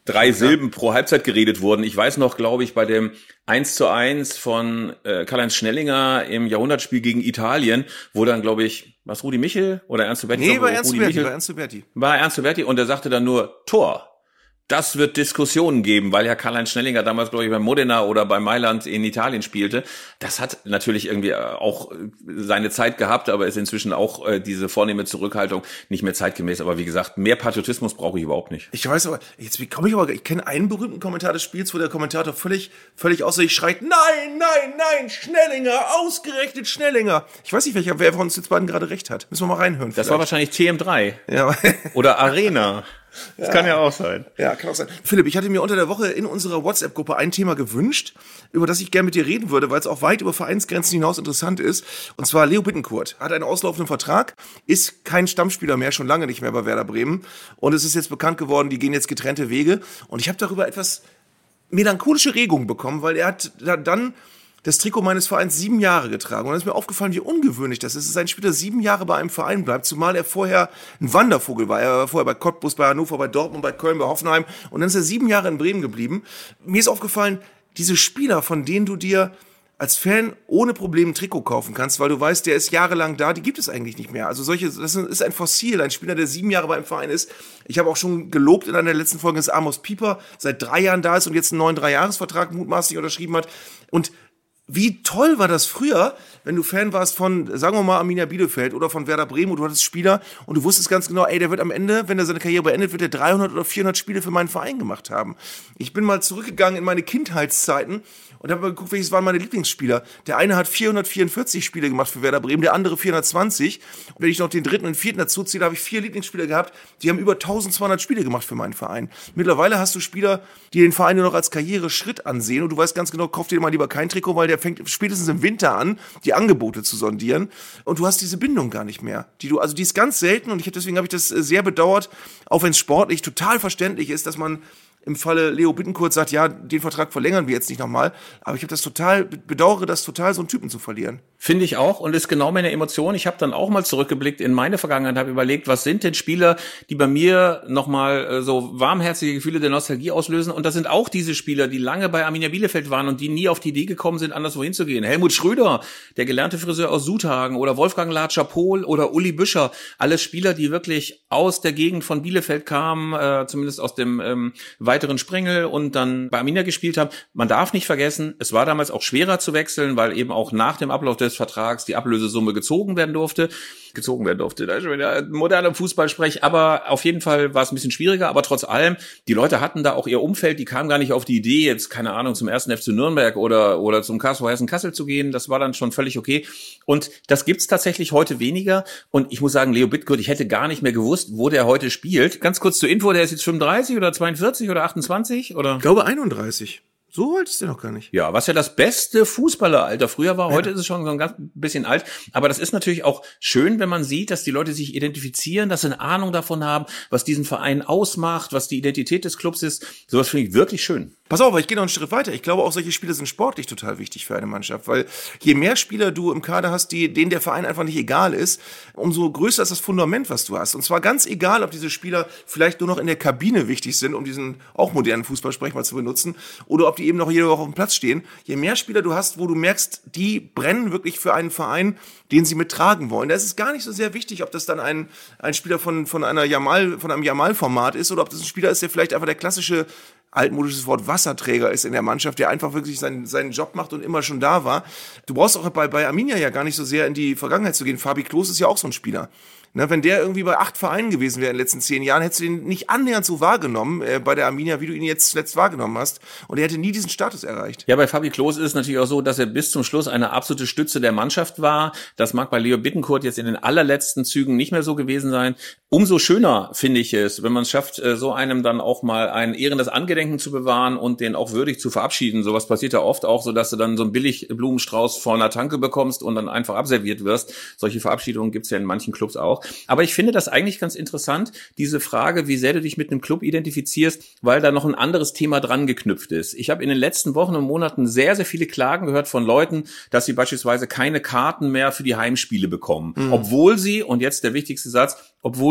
A: drei Silben pro Halbzeit geredet wurden. Ich weiß noch, glaube ich, bei dem eins zu eins von äh, Karl-Heinz Schnellinger im Jahrhundertspiel gegen Italien, wo dann, glaube ich, was Rudi Michel oder Ernst Huberti?
B: Nee, war Ernst Huberti, war Ernst Huberti.
A: War Ernst Huberti und er sagte dann nur Tor. Das wird Diskussionen geben, weil ja Karl-Heinz Schnellinger damals, glaube ich, bei Modena oder bei Mailand in Italien spielte. Das hat natürlich irgendwie auch seine Zeit gehabt, aber ist inzwischen auch äh, diese vornehme Zurückhaltung nicht mehr zeitgemäß. Aber wie gesagt, mehr Patriotismus brauche ich überhaupt nicht.
B: Ich weiß aber, jetzt wie komme ich aber, ich kenne einen berühmten Kommentar des Spiels, wo der Kommentator völlig, völlig außer sich schreit, nein, nein, nein, Schnellinger, ausgerechnet Schnellinger. Ich weiß nicht, welcher, wer von uns jetzt beiden gerade recht hat. Müssen wir mal reinhören.
A: Das
B: vielleicht.
A: war wahrscheinlich T M drei.
B: Ja.
A: Oder Arena. Das ja. kann ja auch sein.
B: Ja, kann auch sein. Philipp, ich hatte mir unter der Woche in unserer WhatsApp-Gruppe ein Thema gewünscht, über das ich gerne mit dir reden würde, weil es auch weit über Vereinsgrenzen hinaus interessant ist. Und zwar Leo Bittencourt hat einen auslaufenden Vertrag, ist kein Stammspieler mehr, schon lange nicht mehr bei Werder Bremen. Und es ist jetzt bekannt geworden, die gehen jetzt getrennte Wege. Und ich habe darüber etwas melancholische Regungen bekommen, weil er hat dann das Trikot meines Vereins sieben Jahre getragen. Und dann ist mir aufgefallen, wie ungewöhnlich das ist, dass ein Spieler sieben Jahre bei einem Verein bleibt, zumal er vorher ein Wandervogel war. Er war vorher bei Cottbus, bei Hannover, bei Dortmund, bei Köln, bei Hoffenheim. Und dann ist er sieben Jahre in Bremen geblieben. Mir ist aufgefallen, diese Spieler, von denen du dir als Fan ohne Probleme ein Trikot kaufen kannst, weil du weißt, der ist jahrelang da, die gibt es eigentlich nicht mehr. Also solche, das ist ein Fossil, ein Spieler, der sieben Jahre bei einem Verein ist. Ich habe auch schon gelobt in einer der letzten Folgen, dass Amos Pieper seit drei Jahren da ist und jetzt einen neuen Dreijahresvertrag mutmaßlich unterschrieben hat. Und wie toll war das früher, wenn du Fan warst von, sagen wir mal, Arminia Bielefeld oder von Werder Bremen und du hattest Spieler und du wusstest ganz genau, ey, der wird am Ende, wenn er seine Karriere beendet, wird er dreihundert oder vierhundert Spiele für meinen Verein gemacht haben. Ich bin mal zurückgegangen in meine Kindheitszeiten und habe mal geguckt, welches waren meine Lieblingsspieler. Der eine hat vierhundertvierundvierzig Spiele gemacht für Werder Bremen, der andere vierhundertzwanzig. Und wenn ich noch den dritten und vierten dazu zähle, habe ich vier Lieblingsspieler gehabt, die haben über eintausendzweihundert Spiele gemacht für meinen Verein. Mittlerweile hast du Spieler, die den Verein nur noch als Karriereschritt ansehen und du weißt ganz genau, kauf dir mal lieber kein Trikot, weil der fängt spätestens im Winter an, die Angebote zu sondieren. Und du hast diese Bindung gar nicht mehr. Die du, also die ist ganz selten und ich, deswegen habe ich das sehr bedauert, auch wenn es sportlich total verständlich ist, dass man im Falle Leo Bittencourt sagt, ja, den Vertrag verlängern wir jetzt nicht nochmal. Aber ich habe das total, bedauere das total, so einen Typen zu verlieren.
A: Finde ich auch und ist genau meine Emotion. Ich habe dann auch mal zurückgeblickt in meine Vergangenheit, habe überlegt, was sind denn Spieler, die bei mir nochmal so warmherzige Gefühle der Nostalgie auslösen. Und das sind auch diese Spieler, die lange bei Arminia Bielefeld waren und die nie auf die Idee gekommen sind, anderswo hinzugehen. Helmut Schröder, der gelernte Friseur aus Suthagen oder Wolfgang Latscher-Pohl oder Uli Büscher. Alles Spieler, die wirklich aus der Gegend von Bielefeld kamen, äh, zumindest aus dem ähm, weiteren Sprengel und dann bei Arminia gespielt haben. Man darf nicht vergessen, es war damals auch schwerer zu wechseln, weil eben auch nach dem Ablauf des Vertrags die Ablösesumme gezogen werden durfte. Gezogen werden durfte, da ist schon wieder moderner Fußballsprech, aber auf jeden Fall war es ein bisschen schwieriger, aber trotz allem, die Leute hatten da auch ihr Umfeld, die kamen gar nicht auf die Idee, jetzt, keine Ahnung, zum ersten F C Nürnberg oder oder zum K S V Hessen-Kassel zu gehen, das war dann schon völlig okay und das gibt's tatsächlich heute weniger und ich muss sagen, Leo Bittencourt, ich hätte gar nicht mehr gewusst, wo der heute spielt. Ganz kurz zur Info, der ist jetzt fünfunddreißig oder zweiundvierzig oder achtundzwanzig oder?
B: Ich glaube einunddreißig. So alt ist der noch gar nicht.
A: Ja, was ja das beste Fußballeralter früher war. Heute ja. ist es schon so ein ganz bisschen alt. Aber das ist natürlich auch schön, wenn man sieht, dass die Leute sich identifizieren, dass sie eine Ahnung davon haben, was diesen Verein ausmacht, was die Identität des Clubs ist. Sowas finde ich wirklich schön.
B: Pass auf, ich gehe noch einen Schritt weiter. Ich glaube, auch solche Spiele sind sportlich total wichtig für eine Mannschaft, weil je mehr Spieler du im Kader hast, die, denen der Verein einfach nicht egal ist, umso größer ist das Fundament, was du hast. Und zwar ganz egal, ob diese Spieler vielleicht nur noch in der Kabine wichtig sind, um diesen auch modernen Fußballsprech mal zu benutzen, oder ob die eben noch jede Woche auf dem Platz stehen. Je mehr Spieler du hast, wo du merkst, die brennen wirklich für einen Verein, den sie mittragen wollen. Da ist es gar nicht so sehr wichtig, ob das dann ein, ein Spieler von, von einer Jamal, von einem Jamal-Format ist, oder ob das ein Spieler ist, der vielleicht einfach der klassische altmodisches Wort Wasserträger ist in der Mannschaft, der einfach wirklich seinen, seinen Job macht und immer schon da war. Du brauchst auch bei, bei Arminia ja gar nicht so sehr in die Vergangenheit zu gehen. Fabi Klos ist ja auch so ein Spieler. Na, wenn der irgendwie bei acht Vereinen gewesen wäre in den letzten zehn Jahren, hättest du ihn nicht annähernd so wahrgenommen äh, bei der Arminia, wie du ihn jetzt zuletzt wahrgenommen hast. Und er hätte nie diesen Status erreicht.
A: Ja, bei Fabi Klos ist es natürlich auch so, dass er bis zum Schluss eine absolute Stütze der Mannschaft war. Das mag bei Leo Bittencourt jetzt in den allerletzten Zügen nicht mehr so gewesen sein. Umso schöner finde ich es, wenn man es schafft, so einem dann auch mal ein ehrendes Angedenken zu bewahren und den auch würdig zu verabschieden. Sowas passiert ja oft auch, so dass du dann so einen Billigblumenstrauß vor einer Tanke bekommst und dann einfach abserviert wirst. Solche Verabschiedungen gibt's ja in manchen Clubs auch. Aber ich finde das eigentlich ganz interessant, diese Frage, wie sehr du dich mit einem Club identifizierst, weil da noch ein anderes Thema dran geknüpft ist. Ich habe in den letzten Wochen und Monaten sehr, sehr viele Klagen gehört von Leuten, dass sie beispielsweise keine Karten mehr für die Heimspiele bekommen. Mhm. Obwohl sie, und jetzt der wichtigste Satz, obwohl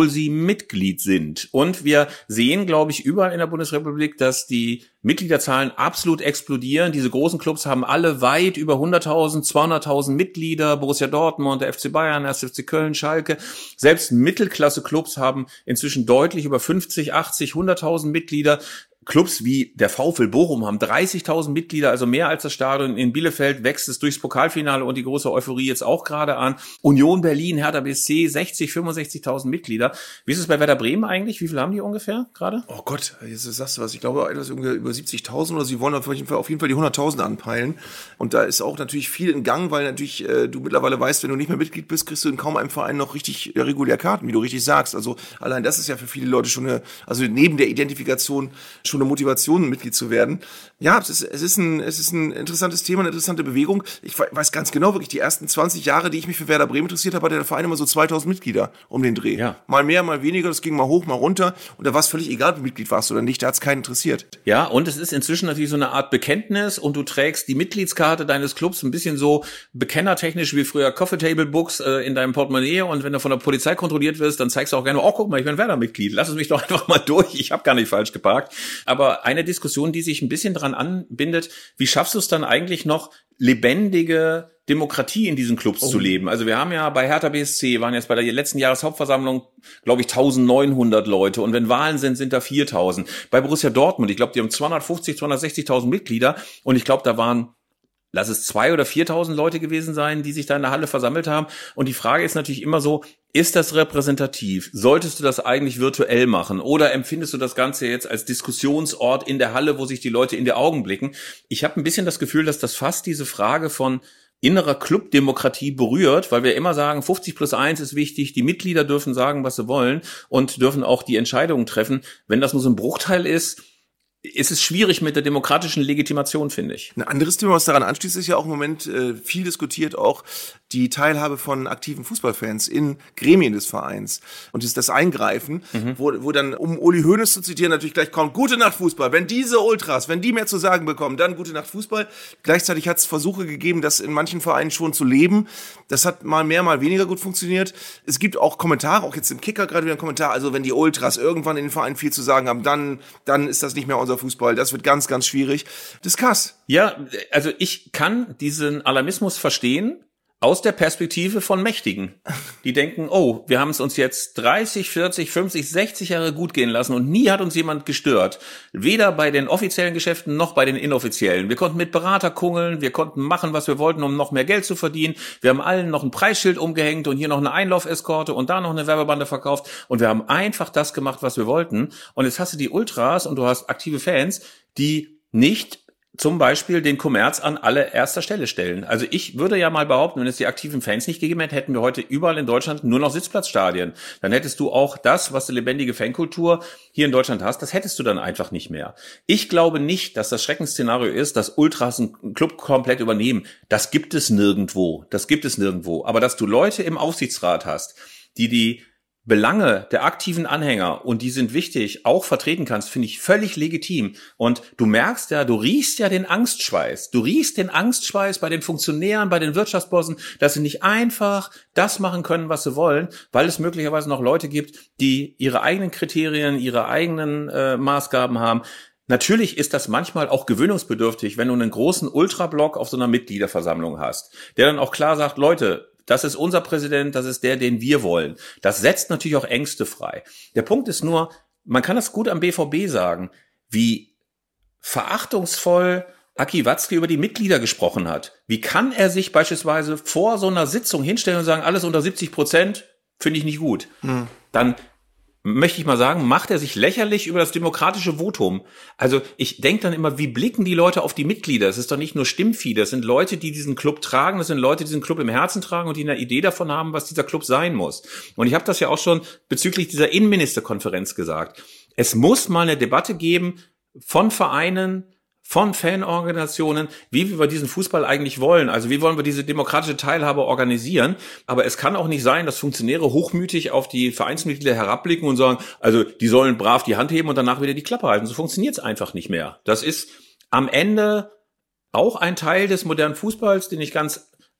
A: obwohl sie Mitglied sind. Und wir sehen, glaube ich, überall in der Bundesrepublik, dass die Mitgliederzahlen absolut explodieren. Diese großen Clubs haben alle weit über hunderttausend, zweihunderttausend Mitglieder. Borussia Dortmund, der F C Bayern, der F C Köln, Schalke. Selbst Mittelklasse-Clubs haben inzwischen deutlich über fünfzig, achtzig, hunderttausend Mitglieder. Clubs wie der VfL Bochum haben dreißigtausend Mitglieder, also mehr als das Stadion. In Bielefeld wächst es durchs Pokalfinale und die große Euphorie jetzt auch gerade an. Union Berlin, Hertha B S C, sechzig, fünfundsechzigtausend Mitglieder. Wie ist es bei Werder Bremen eigentlich? Wie viel haben die ungefähr gerade?
B: Oh Gott, jetzt sagst du was. Ich glaube, etwas über siebzigtausend oder sie wollen auf jeden Fall, auf jeden Fall die hunderttausend anpeilen. Und da ist auch natürlich viel in Gang, weil natürlich äh, du mittlerweile weißt, wenn du nicht mehr Mitglied bist, kriegst du in kaum einem Verein noch richtig äh, regulär Karten, wie du richtig sagst. Also allein das ist ja für viele Leute schon eine, also neben der Identifikation schon eine Motivation, Mitglied zu werden. Ja, es ist, es ist ein, es ist ein interessantes Thema, eine interessante Bewegung. Ich weiß ganz genau, wirklich die ersten zwanzig Jahre, die ich mich für Werder Bremen interessiert habe, hatte der Verein immer so zweitausend Mitglieder um den Dreh.
A: Ja.
B: Mal mehr, mal weniger, das ging mal hoch, mal runter. Und da war es völlig egal, ob du Mitglied warst oder nicht, da hat es keinen interessiert.
A: Ja, und es ist inzwischen natürlich so eine Art Bekenntnis und du trägst die Mitgliedskarte deines Clubs ein bisschen so bekennertechnisch wie früher Coffee Table Books äh, in deinem Portemonnaie, und wenn du von der Polizei kontrolliert wirst, dann zeigst du auch gerne, oh, guck mal, ich bin Werder-Mitglied, lass es mich doch einfach mal durch, ich habe gar nicht falsch geparkt. Aber eine Diskussion, die sich ein bisschen dran anbindet, wie schaffst du es dann eigentlich noch, lebendige Demokratie in diesen Clubs oh. zu leben? Also wir haben ja bei Hertha B S C, waren jetzt bei der letzten Jahreshauptversammlung, glaube ich, eintausendneunhundert Leute, und wenn Wahlen sind, sind da viertausend. Bei Borussia Dortmund, ich glaube, die haben zweihundertfünfzig, zweihundertsechzigtausend Mitglieder, und ich glaube, da waren, lass es zwei oder viertausend Leute gewesen sein, die sich da in der Halle versammelt haben. Und die Frage ist natürlich immer so, ist das repräsentativ? Solltest du das eigentlich virtuell machen? Oder empfindest du das Ganze jetzt als Diskussionsort in der Halle, wo sich die Leute in die Augen blicken? Ich habe ein bisschen das Gefühl, dass das fast diese Frage von innerer Clubdemokratie berührt, weil wir immer sagen, fünfzig plus eins ist wichtig, die Mitglieder dürfen sagen, was sie wollen, und dürfen auch die Entscheidungen treffen. Wenn das nur so ein Bruchteil ist, ist es schwierig mit der demokratischen Legitimation, finde ich.
B: Ein anderes Thema, was daran anschließt, ist ja auch im Moment äh, viel diskutiert, auch die Teilhabe von aktiven Fußballfans in Gremien des Vereins. Und das, das Eingreifen, mhm. wo, wo dann, um Uli Hoeneß zu zitieren, natürlich gleich kommt, gute Nacht Fußball. Wenn diese Ultras, wenn die mehr zu sagen bekommen, dann gute Nacht Fußball. Gleichzeitig hat es Versuche gegeben, das in manchen Vereinen schon zu leben. Das hat mal mehr, mal weniger gut funktioniert. Es gibt auch Kommentare, auch jetzt im Kicker gerade wieder ein Kommentar, also wenn die Ultras irgendwann in den Vereinen viel zu sagen haben, dann, dann ist das nicht mehr unser Fußball. Das wird ganz, ganz schwierig. Discuss.
A: Ja, also ich kann diesen Alarmismus verstehen aus der Perspektive von Mächtigen. Die denken, oh, wir haben es uns jetzt dreißig, vierzig, fünfzig, sechzig Jahre gut gehen lassen und nie hat uns jemand gestört. Weder bei den offiziellen Geschäften noch bei den inoffiziellen. Wir konnten mit Berater kungeln, wir konnten machen, was wir wollten, um noch mehr Geld zu verdienen. Wir haben allen noch ein Preisschild umgehängt und hier noch eine Einlaufeskorte und da noch eine Werbebande verkauft. Und wir haben einfach das gemacht, was wir wollten. Und jetzt hast du die Ultras und du hast aktive Fans, die nicht zum Beispiel den Kommerz an allererster Stelle stellen. Also ich würde ja mal behaupten, wenn es die aktiven Fans nicht gegeben hätte, hätten wir heute überall in Deutschland nur noch Sitzplatzstadien. Dann hättest du auch das, was die lebendige Fankultur hier in Deutschland hast, das hättest du dann einfach nicht mehr. Ich glaube nicht, dass das Schreckensszenario ist, dass Ultras einen Club komplett übernehmen. Das gibt es nirgendwo. Das gibt es nirgendwo. Aber dass du Leute im Aufsichtsrat hast, die die Belange der aktiven Anhänger, und die sind wichtig, auch vertreten kannst, finde ich völlig legitim. Und du merkst ja, du riechst ja den Angstschweiß. Du riechst den Angstschweiß bei den Funktionären, bei den Wirtschaftsbossen, dass sie nicht einfach das machen können, was sie wollen, weil es möglicherweise noch Leute gibt, die ihre eigenen Kriterien, ihre eigenen äh, Maßgaben haben. Natürlich ist das manchmal auch gewöhnungsbedürftig, wenn du einen großen Ultrablock auf so einer Mitgliederversammlung hast, der dann auch klar sagt, Leute, das ist unser Präsident, das ist der, den wir wollen. Das setzt natürlich auch Ängste frei. Der Punkt ist nur, man kann das gut am B V B sagen, wie verachtungsvoll Aki Watzke über die Mitglieder gesprochen hat. Wie kann er sich beispielsweise vor so einer Sitzung hinstellen und sagen, alles unter siebzig Prozent finde ich nicht gut. Hm. Dann möchte ich mal sagen, macht er sich lächerlich über das demokratische Votum. Also ich denke dann immer, wie blicken die Leute auf die Mitglieder? Es ist doch nicht nur Stimmvieh, das sind Leute, die diesen Club tragen, das sind Leute, die diesen Club im Herzen tragen und die eine Idee davon haben, was dieser Club sein muss. Und ich habe das ja auch schon bezüglich dieser Innenministerkonferenz gesagt. Es muss mal eine Debatte geben von Vereinen, von Fanorganisationen, wie wir diesen Fußball eigentlich wollen. Also wie wollen wir diese demokratische Teilhabe organisieren? Aber es kann auch nicht sein, dass Funktionäre hochmütig auf die Vereinsmitglieder herabblicken und sagen, also die sollen brav die Hand heben und danach wieder die Klappe halten. So funktioniert es einfach nicht mehr. Das ist am Ende auch ein Teil des modernen Fußballs, den ich ganz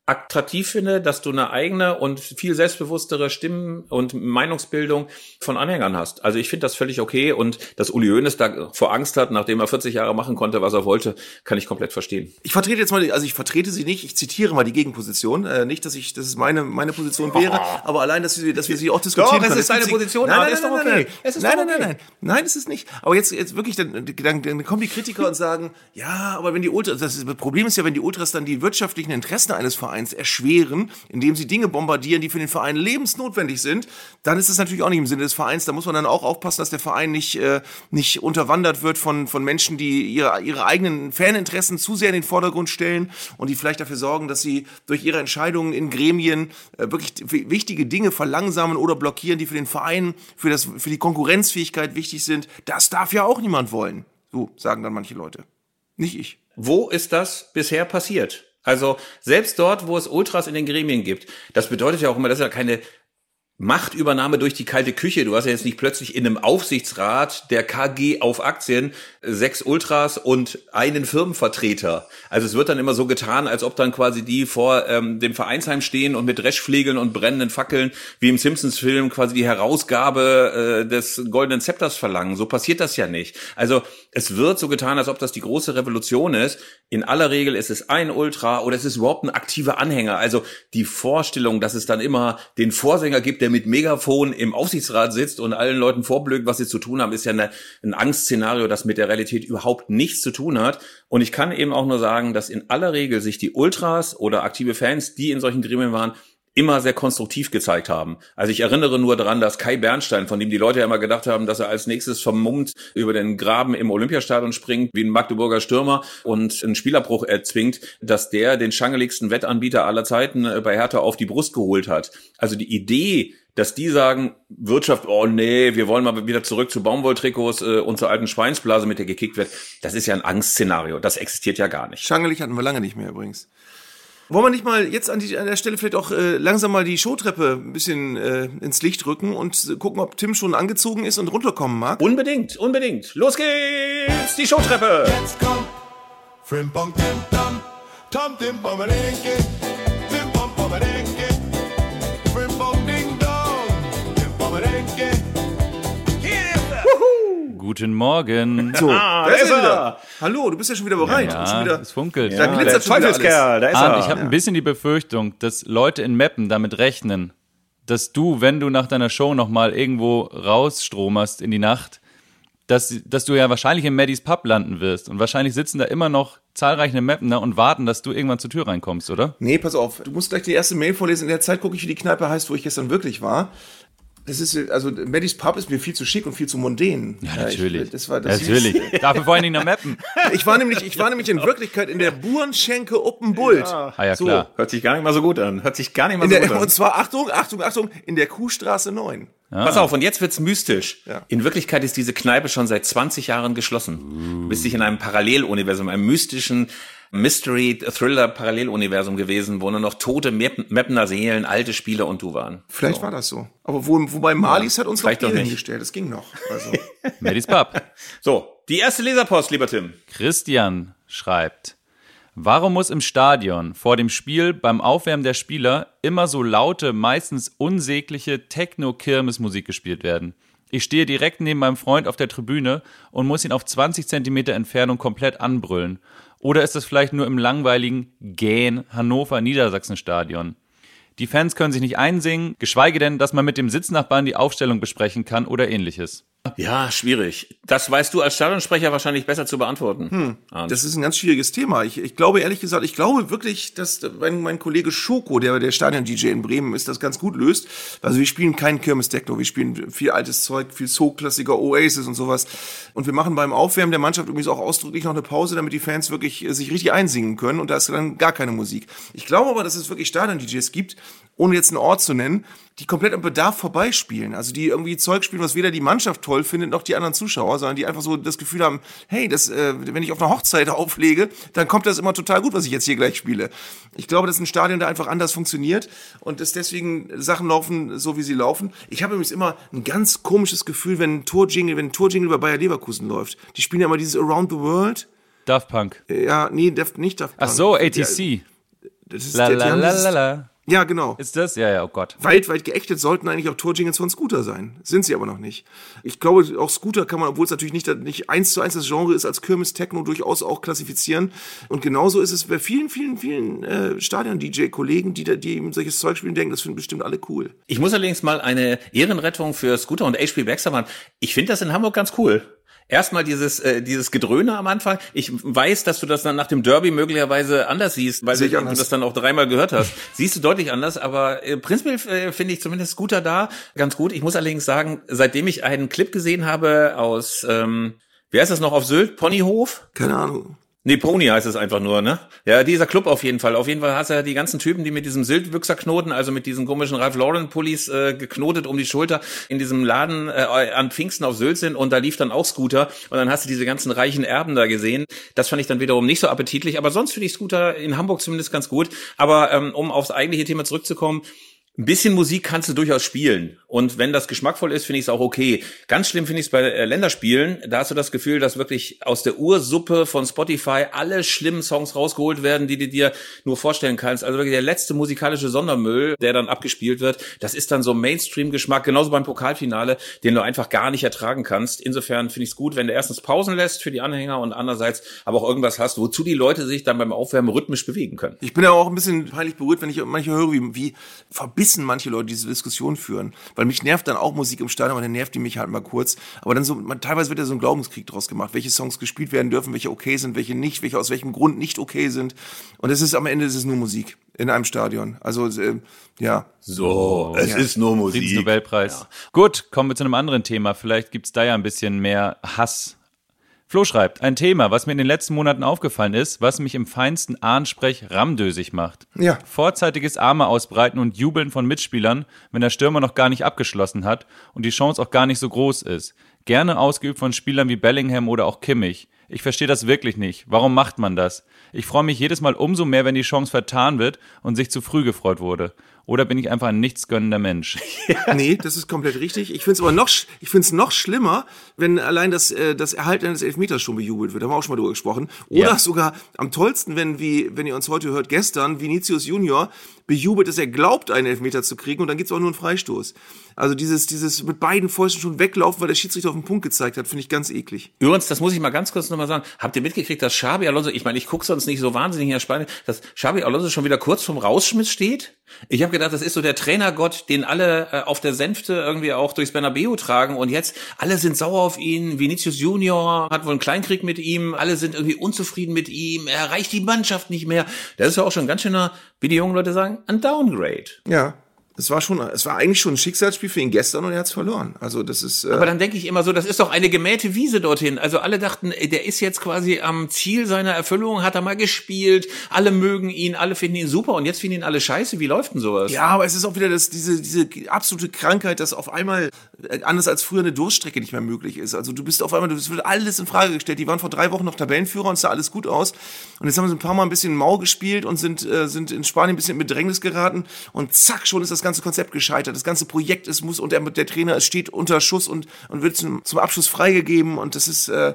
A: attraktiv finde, dass du eine eigene und viel selbstbewusstere Stimmen- und Meinungsbildung von Anhängern hast. Also ich finde das völlig okay und dass Uli Hoeneß da vor Angst hat, nachdem er vierzig Jahre machen konnte, was er wollte, kann ich komplett verstehen.
B: Ich vertrete jetzt mal, also ich vertrete sie nicht, ich zitiere mal die Gegenposition. Äh, nicht, dass ich, dass es meine, meine Position wäre, oh. aber allein, dass wir, dass wir sie auch diskutieren
A: doch,
B: können.
A: Es ist deine Position,
B: nein,
A: aber
B: nein,
A: ist
B: nein,
A: doch okay.
B: Nein,
A: es ist
B: nein,
A: doch
B: nein,
A: okay.
B: nein, nein, nein, ist es nicht. Aber jetzt, jetzt wirklich, dann, dann, dann kommen die Kritiker und sagen, ja, aber wenn die Ultras, das Problem ist ja, wenn die Ultras dann die wirtschaftlichen Interessen eines Vereins erschweren, indem sie Dinge bombardieren, die für den Verein lebensnotwendig sind, dann ist das natürlich auch nicht im Sinne des Vereins. Da muss man dann auch aufpassen, dass der Verein nicht, äh, nicht unterwandert wird von, von Menschen, die ihre, ihre eigenen Faninteressen zu sehr in den Vordergrund stellen und die vielleicht dafür sorgen, dass sie durch ihre Entscheidungen in Gremien äh, wirklich wichtige Dinge verlangsamen oder blockieren, die für den Verein, für, das, für die Konkurrenzfähigkeit wichtig sind. Das darf ja auch niemand wollen. So sagen dann manche Leute. Nicht ich.
A: Wo ist das bisher passiert? Also selbst dort, wo es Ultras in den Gremien gibt, das bedeutet ja auch immer, das ist ja keine Machtübernahme durch die kalte Küche. Du hast ja jetzt nicht plötzlich in einem Aufsichtsrat der K G auf Aktien sechs Ultras und einen Firmenvertreter. Also es wird dann immer so getan, als ob dann quasi die vor ähm, dem Vereinsheim stehen und mit Dreschflegeln und brennenden Fackeln wie im Simpsons-Film quasi die Herausgabe äh, des goldenen Zepters verlangen. So passiert das ja nicht. Also es wird so getan, als ob das die große Revolution ist. In aller Regel ist es ein Ultra oder es ist überhaupt ein aktiver Anhänger. Also die Vorstellung, dass es dann immer den Vorsänger gibt, der mit Megafon im Aufsichtsrat sitzt und allen Leuten vorblökt, was sie zu tun haben, ist ja eine, ein Angstszenario, das mit der Realität überhaupt nichts zu tun hat. Und ich kann eben auch nur sagen, dass in aller Regel sich die Ultras oder aktive Fans, die in solchen Gremien waren, immer sehr konstruktiv gezeigt haben. Also ich erinnere nur daran, dass Kai Bernstein, von dem die Leute ja immer gedacht haben, dass er als nächstes vermummt über den Graben im Olympiastadion springt, wie ein Magdeburger Stürmer und einen Spielerbruch erzwingt, dass der den schangeligsten Wettanbieter aller Zeiten bei Hertha auf die Brust geholt hat. Also die Idee, dass die sagen, Wirtschaft, oh nee, wir wollen mal wieder zurück zu Baumwolltrikots äh, und zur alten Schweinsblase, mit der gekickt wird, das ist ja ein Angstszenario. Das existiert ja gar nicht.
B: Schangelig hatten wir lange nicht mehr übrigens. Wollen wir nicht mal jetzt an, die, an der Stelle vielleicht auch äh, langsam mal die Showtreppe ein bisschen äh, ins Licht rücken und gucken, ob Tim schon angezogen ist und runterkommen mag?
A: Unbedingt, unbedingt. Los geht's, die Showtreppe.
G: Jetzt kommt Frimpong Tim Tam, Tam Tim Pomerenke, Tim Pom Pomerenke, Frimpong Ding Dong, Tim Pomerenke.
H: Guten Morgen.
B: So,
A: Ah,
B: da ist er
A: er.
B: wieder. Hallo, du bist ja schon wieder bereit.
H: Ja,
B: schon wieder,
H: es funkelt.
B: da glitzert
A: der
B: schon wieder alles.
A: Teufelskerl, da ist
H: Arndt,
A: er.
H: ich habe ein bisschen die Befürchtung, dass Leute in Meppen damit rechnen, dass du, wenn du nach deiner Show nochmal irgendwo rausstromerst in die Nacht, dass, dass du ja wahrscheinlich in Maddys Pub landen wirst. Und wahrscheinlich sitzen da immer noch zahlreiche Meppener und warten, dass du irgendwann zur Tür reinkommst, oder?
B: Nee, pass auf. Du musst gleich die erste Mail vorlesen. In der Zeit gucke ich, wie die Kneipe heißt, wo ich gestern wirklich war. Das ist, also Maddys Pub ist mir viel zu schick und viel zu mondän.
H: Ja, natürlich.
B: Ich, das war, das
H: natürlich. Dafür vor allen Dingen nach Meppen.
B: Ich war nämlich, ich war nämlich in Wirklichkeit in der Burenschenke Uppenbult.
A: Ja.
H: Ah ja,
B: So.
H: klar.
A: Hört sich gar nicht mal so gut an. Hört sich gar nicht mal
B: In
A: so
B: der,
A: gut an.
B: und zwar, Achtung, Achtung, Achtung, in der Kuhstraße neun.
A: Pass auf, und jetzt wird's mystisch.
B: Ja.
A: In Wirklichkeit ist diese Kneipe schon seit zwanzig Jahren geschlossen. Du bist dich in einem Paralleluniversum, einem mystischen Mystery-Thriller-Paralleluniversum gewesen, wo nur noch tote Mepp- Meppener Seelen, alte Spieler und du waren.
B: Vielleicht
A: So.
B: war das so. Aber wo, wobei Marlies hat uns noch
A: vielleicht doch
B: Bier
A: nicht.
B: hingestellt. Das ging noch. Also.
H: Maddys Pub.
A: So, die erste Leserpost, lieber Tim.
H: Christian schreibt: Warum muss im Stadion vor dem Spiel beim Aufwärmen der Spieler immer so laute, meistens unsägliche Techno-Kirmes-Musik gespielt werden? Ich stehe direkt neben meinem Freund auf der Tribüne und muss ihn auf zwanzig Zentimeter Entfernung komplett anbrüllen. Oder ist das vielleicht nur im langweiligen Gähn Hannover-Niedersachsen-Stadion? Die Fans können sich nicht einsingen, geschweige denn, dass man mit dem Sitznachbarn die Aufstellung besprechen kann oder ähnliches.
A: Ja, schwierig. Das weißt du als Stadionsprecher wahrscheinlich besser zu beantworten. Hm, Arndt.
B: Das ist ein ganz schwieriges Thema. Ich, ich glaube, ehrlich gesagt, ich glaube wirklich, dass mein, mein Kollege Schoko, der der Stadion-D J in Bremen ist, das ganz gut löst. Also wir spielen keinen Kirmes-Techno, wir spielen viel altes Zeug, viel Soul-Klassiker, Oasis und sowas. Und wir machen beim Aufwärmen der Mannschaft übrigens auch ausdrücklich noch eine Pause, damit die Fans wirklich äh, sich richtig einsingen können. Und da ist dann gar keine Musik. Ich glaube aber, dass es wirklich Stadion-D Js gibt, ohne jetzt einen Ort zu nennen, die komplett am Bedarf vorbeispielen. Also die irgendwie Zeug spielen, was weder die Mannschaft toll findet, noch die anderen Zuschauer, sondern die einfach so das Gefühl haben, hey, das, äh, wenn ich auf einer Hochzeit auflege, dann kommt das immer total gut, was ich jetzt hier gleich spiele. Ich glaube, das ist ein Stadion, der einfach anders funktioniert und dass deswegen Sachen laufen, so wie sie laufen. Ich habe übrigens immer ein ganz komisches Gefühl, wenn ein Torjingle, wenn ein Torjingle bei Bayer Leverkusen läuft. Die spielen ja immer dieses Around the World.
H: Daft Punk.
B: Ja, nee, Daft, nicht Daft Punk.
H: Ach so, A T C.
B: Das ist,
H: La
B: die, die
H: la
B: haben
H: la
B: dieses-
H: la la.
B: Ja, genau.
H: Ist das? Ja, ja, oh Gott.
B: Weltweit geächtet sollten eigentlich auch Tour-Jingles von Scooter sein. Sind sie aber noch nicht. Ich glaube, auch Scooter kann man, obwohl es natürlich nicht, nicht eins zu eins das Genre ist, als Kirmes-Techno durchaus auch klassifizieren. Und genauso ist es bei vielen, vielen, vielen äh, Stadion-D J-Kollegen, die, da- die eben solches Zeug spielen, denken, das finden bestimmt alle cool.
A: Ich muss allerdings mal eine Ehrenrettung für Scooter und H P Baxter machen. Ich finde das in Hamburg ganz cool. Erstmal dieses äh, dieses Gedröhne am Anfang. Ich weiß, dass du das dann nach dem Derby möglicherweise anders siehst, weil
B: Sehe
A: du,
B: ich
A: du
B: anders.
A: das dann auch dreimal gehört hast. Siehst du deutlich anders, aber äh, prinzipiell äh, finde ich zumindest Scooter da ganz gut. Ich muss allerdings sagen, seitdem ich einen Clip gesehen habe aus, ähm, wie heißt das noch auf Sylt? Ponyhof?
B: Keine Ahnung.
A: Nee, Pony heißt es einfach nur, ne? Ja, dieser Club auf jeden Fall. Auf jeden Fall hast du ja die ganzen Typen, die mit diesem Syltwüchserknoten, also mit diesen komischen Ralph Lauren Pullis äh, geknotet um die Schulter in diesem Laden äh, an Pfingsten auf Sylt sind und da lief dann auch Scooter und dann hast du diese ganzen reichen Erben da gesehen. Das fand ich dann wiederum nicht so appetitlich, aber sonst finde ich Scooter in Hamburg zumindest ganz gut. Aber ähm, um aufs eigentliche Thema zurückzukommen, ein bisschen Musik kannst du durchaus spielen. Und wenn das geschmackvoll ist, finde ich es auch okay. Ganz schlimm finde ich es bei äh, Länderspielen. Da hast du das Gefühl, dass wirklich aus der Ursuppe von Spotify alle schlimmen Songs rausgeholt werden, die du dir nur vorstellen kannst. Also wirklich der letzte musikalische Sondermüll, der dann abgespielt wird, das ist dann so Mainstream-Geschmack, genauso beim Pokalfinale, den du einfach gar nicht ertragen kannst. Insofern finde ich es gut, wenn du erstens Pausen lässt für die Anhänger und andererseits aber auch irgendwas hast, wozu die Leute sich dann beim Aufwärmen rhythmisch bewegen können.
B: Ich bin ja auch ein bisschen peinlich berührt, wenn ich manche höre, wie, wie verbissen manche Leute diese Diskussion führen. Weil mich nervt dann auch Musik im Stadion, aber dann nervt die mich halt mal kurz. Aber dann so, man, teilweise wird ja so ein Glaubenskrieg draus gemacht, welche Songs gespielt werden dürfen, welche okay sind, welche nicht, welche aus welchem Grund nicht okay sind. Und es ist am Ende ist es nur Musik in einem Stadion. Also äh, ja.
A: So, es ist nur Musik.
H: Friedensnobelpreis. Gut, kommen wir zu einem anderen Thema. Vielleicht gibt's da ja ein bisschen mehr Hass. Flo schreibt, ein Thema, was mir in den letzten Monaten aufgefallen ist, was mich im feinsten Ahnsprech rammdösig macht.
B: Ja.
H: Vorzeitiges Arme ausbreiten und Jubeln von Mitspielern, wenn der Stürmer noch gar nicht abgeschlossen hat und die Chance auch gar nicht so groß ist. Gerne ausgeübt von Spielern wie Bellingham oder auch Kimmich. Ich verstehe das wirklich nicht. Warum macht man das? Ich freue mich jedes Mal umso mehr, wenn die Chance vertan wird und sich zu früh gefreut wurde. Oder bin ich einfach ein nichtsgönnender Mensch?
B: Nee, das ist komplett richtig. Ich finde es aber noch, ich finde es noch schlimmer, wenn allein das, äh, das Erhalten eines Elfmeters schon bejubelt wird. Da haben wir auch schon mal drüber gesprochen. Oder
A: Ja.
B: sogar am tollsten, wenn, wie, wenn ihr uns heute hört, gestern Vinicius Junior bejubelt, dass er glaubt, einen Elfmeter zu kriegen und dann gibt's auch nur einen Freistoß. Also dieses, dieses mit beiden Fäusten schon weglaufen, weil der Schiedsrichter auf den Punkt gezeigt hat, finde ich ganz eklig.
A: Übrigens, das muss ich mal ganz kurz nochmal sagen. Habt ihr mitgekriegt, dass Xabi Alonso, ich meine, ich gucke sonst nicht so wahnsinnig in Spanien, dass Xabi Alonso schon wieder kurz vorm Rausschmiss steht? Ich habe gedacht, das ist so der Trainergott, den alle äh, auf der Sänfte irgendwie auch durchs Bernabeu tragen und jetzt alle sind sauer auf ihn. Vinicius Junior hat wohl einen Kleinkrieg mit ihm, alle sind irgendwie unzufrieden mit ihm, er erreicht die Mannschaft nicht mehr. Das ist ja auch schon ein ganz schöner, wie die jungen Leute sagen, ein Downgrade.
B: Ja. Es war schon, es war eigentlich schon ein Schicksalsspiel für ihn gestern und er hat's verloren. Also das ist. Äh
A: Aber dann denke ich immer so, das ist doch eine gemähte Wiese dorthin. Also alle dachten, ey, der ist jetzt quasi am Ziel seiner Erfüllung, hat er mal gespielt, alle mögen ihn, alle finden ihn super und jetzt finden ihn alle scheiße. Wie läuft denn sowas?
B: Ja, aber es ist auch wieder das, diese, diese absolute Krankheit, dass auf einmal, äh, anders als früher, eine Durststrecke nicht mehr möglich ist. Also du bist auf einmal, es wird alles in Frage gestellt. Die waren vor drei Wochen noch Tabellenführer und es sah alles gut aus. Und jetzt haben sie ein paar Mal ein bisschen mau gespielt und sind, äh, sind in Spanien ein bisschen in Bedrängnis geraten. Und zack, schon ist das ganze Konzept gescheitert. Das ganze Projekt ist, muss, und der, der Trainer es steht unter Schuss und, und wird zum, zum Abschluss freigegeben. Und das ist, äh,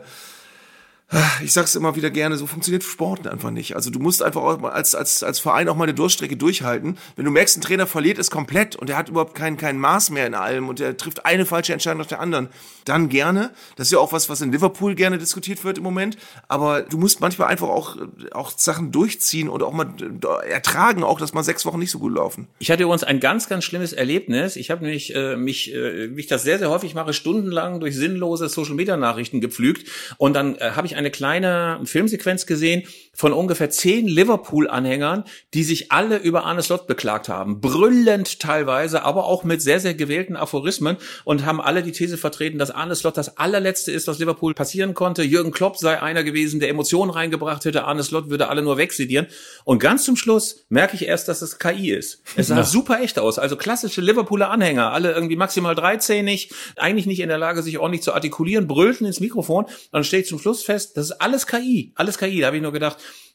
B: ich sag's immer wieder gerne, so funktioniert Sport einfach nicht. Also du musst einfach auch mal als, als, als Verein auch mal eine Durchstrecke durchhalten. Wenn du merkst, ein Trainer verliert es komplett und er hat überhaupt kein, kein Maß mehr in allem und er trifft eine falsche Entscheidung nach der anderen, dann gerne. Das ist ja auch was, was in Liverpool gerne diskutiert wird im Moment. Aber du musst manchmal einfach auch, auch Sachen durchziehen und auch mal ertragen, auch, dass mal sechs Wochen nicht so gut laufen.
A: Ich hatte übrigens ein ganz, ganz schlimmes Erlebnis. Ich habe nämlich äh, mich, äh, wie ich das sehr, sehr häufig mache, stundenlang durch sinnlose Social-Media-Nachrichten gepflügt und dann äh, habe ich eine kleine Filmsequenz gesehen von ungefähr zehn Liverpool-Anhängern, die sich alle über Arne Slot beklagt haben. Brüllend teilweise, aber auch mit sehr, sehr gewählten Aphorismen und haben alle die These vertreten, dass Arne Slot das allerletzte ist, was Liverpool passieren konnte. Jürgen Klopp sei einer gewesen, der Emotionen reingebracht hätte. Arne Slot würde alle nur wegsedieren. Und ganz zum Schluss merke ich erst, dass es K I ist. Es sah ja super echt aus. Also klassische Liverpooler Anhänger, alle irgendwie maximal dreizähnig, eigentlich nicht in der Lage, sich ordentlich zu artikulieren, brüllten ins Mikrofon. Und dann stelle ich zum Schluss fest, das ist alles K I. Alles K I. Da habe ich nur gedacht,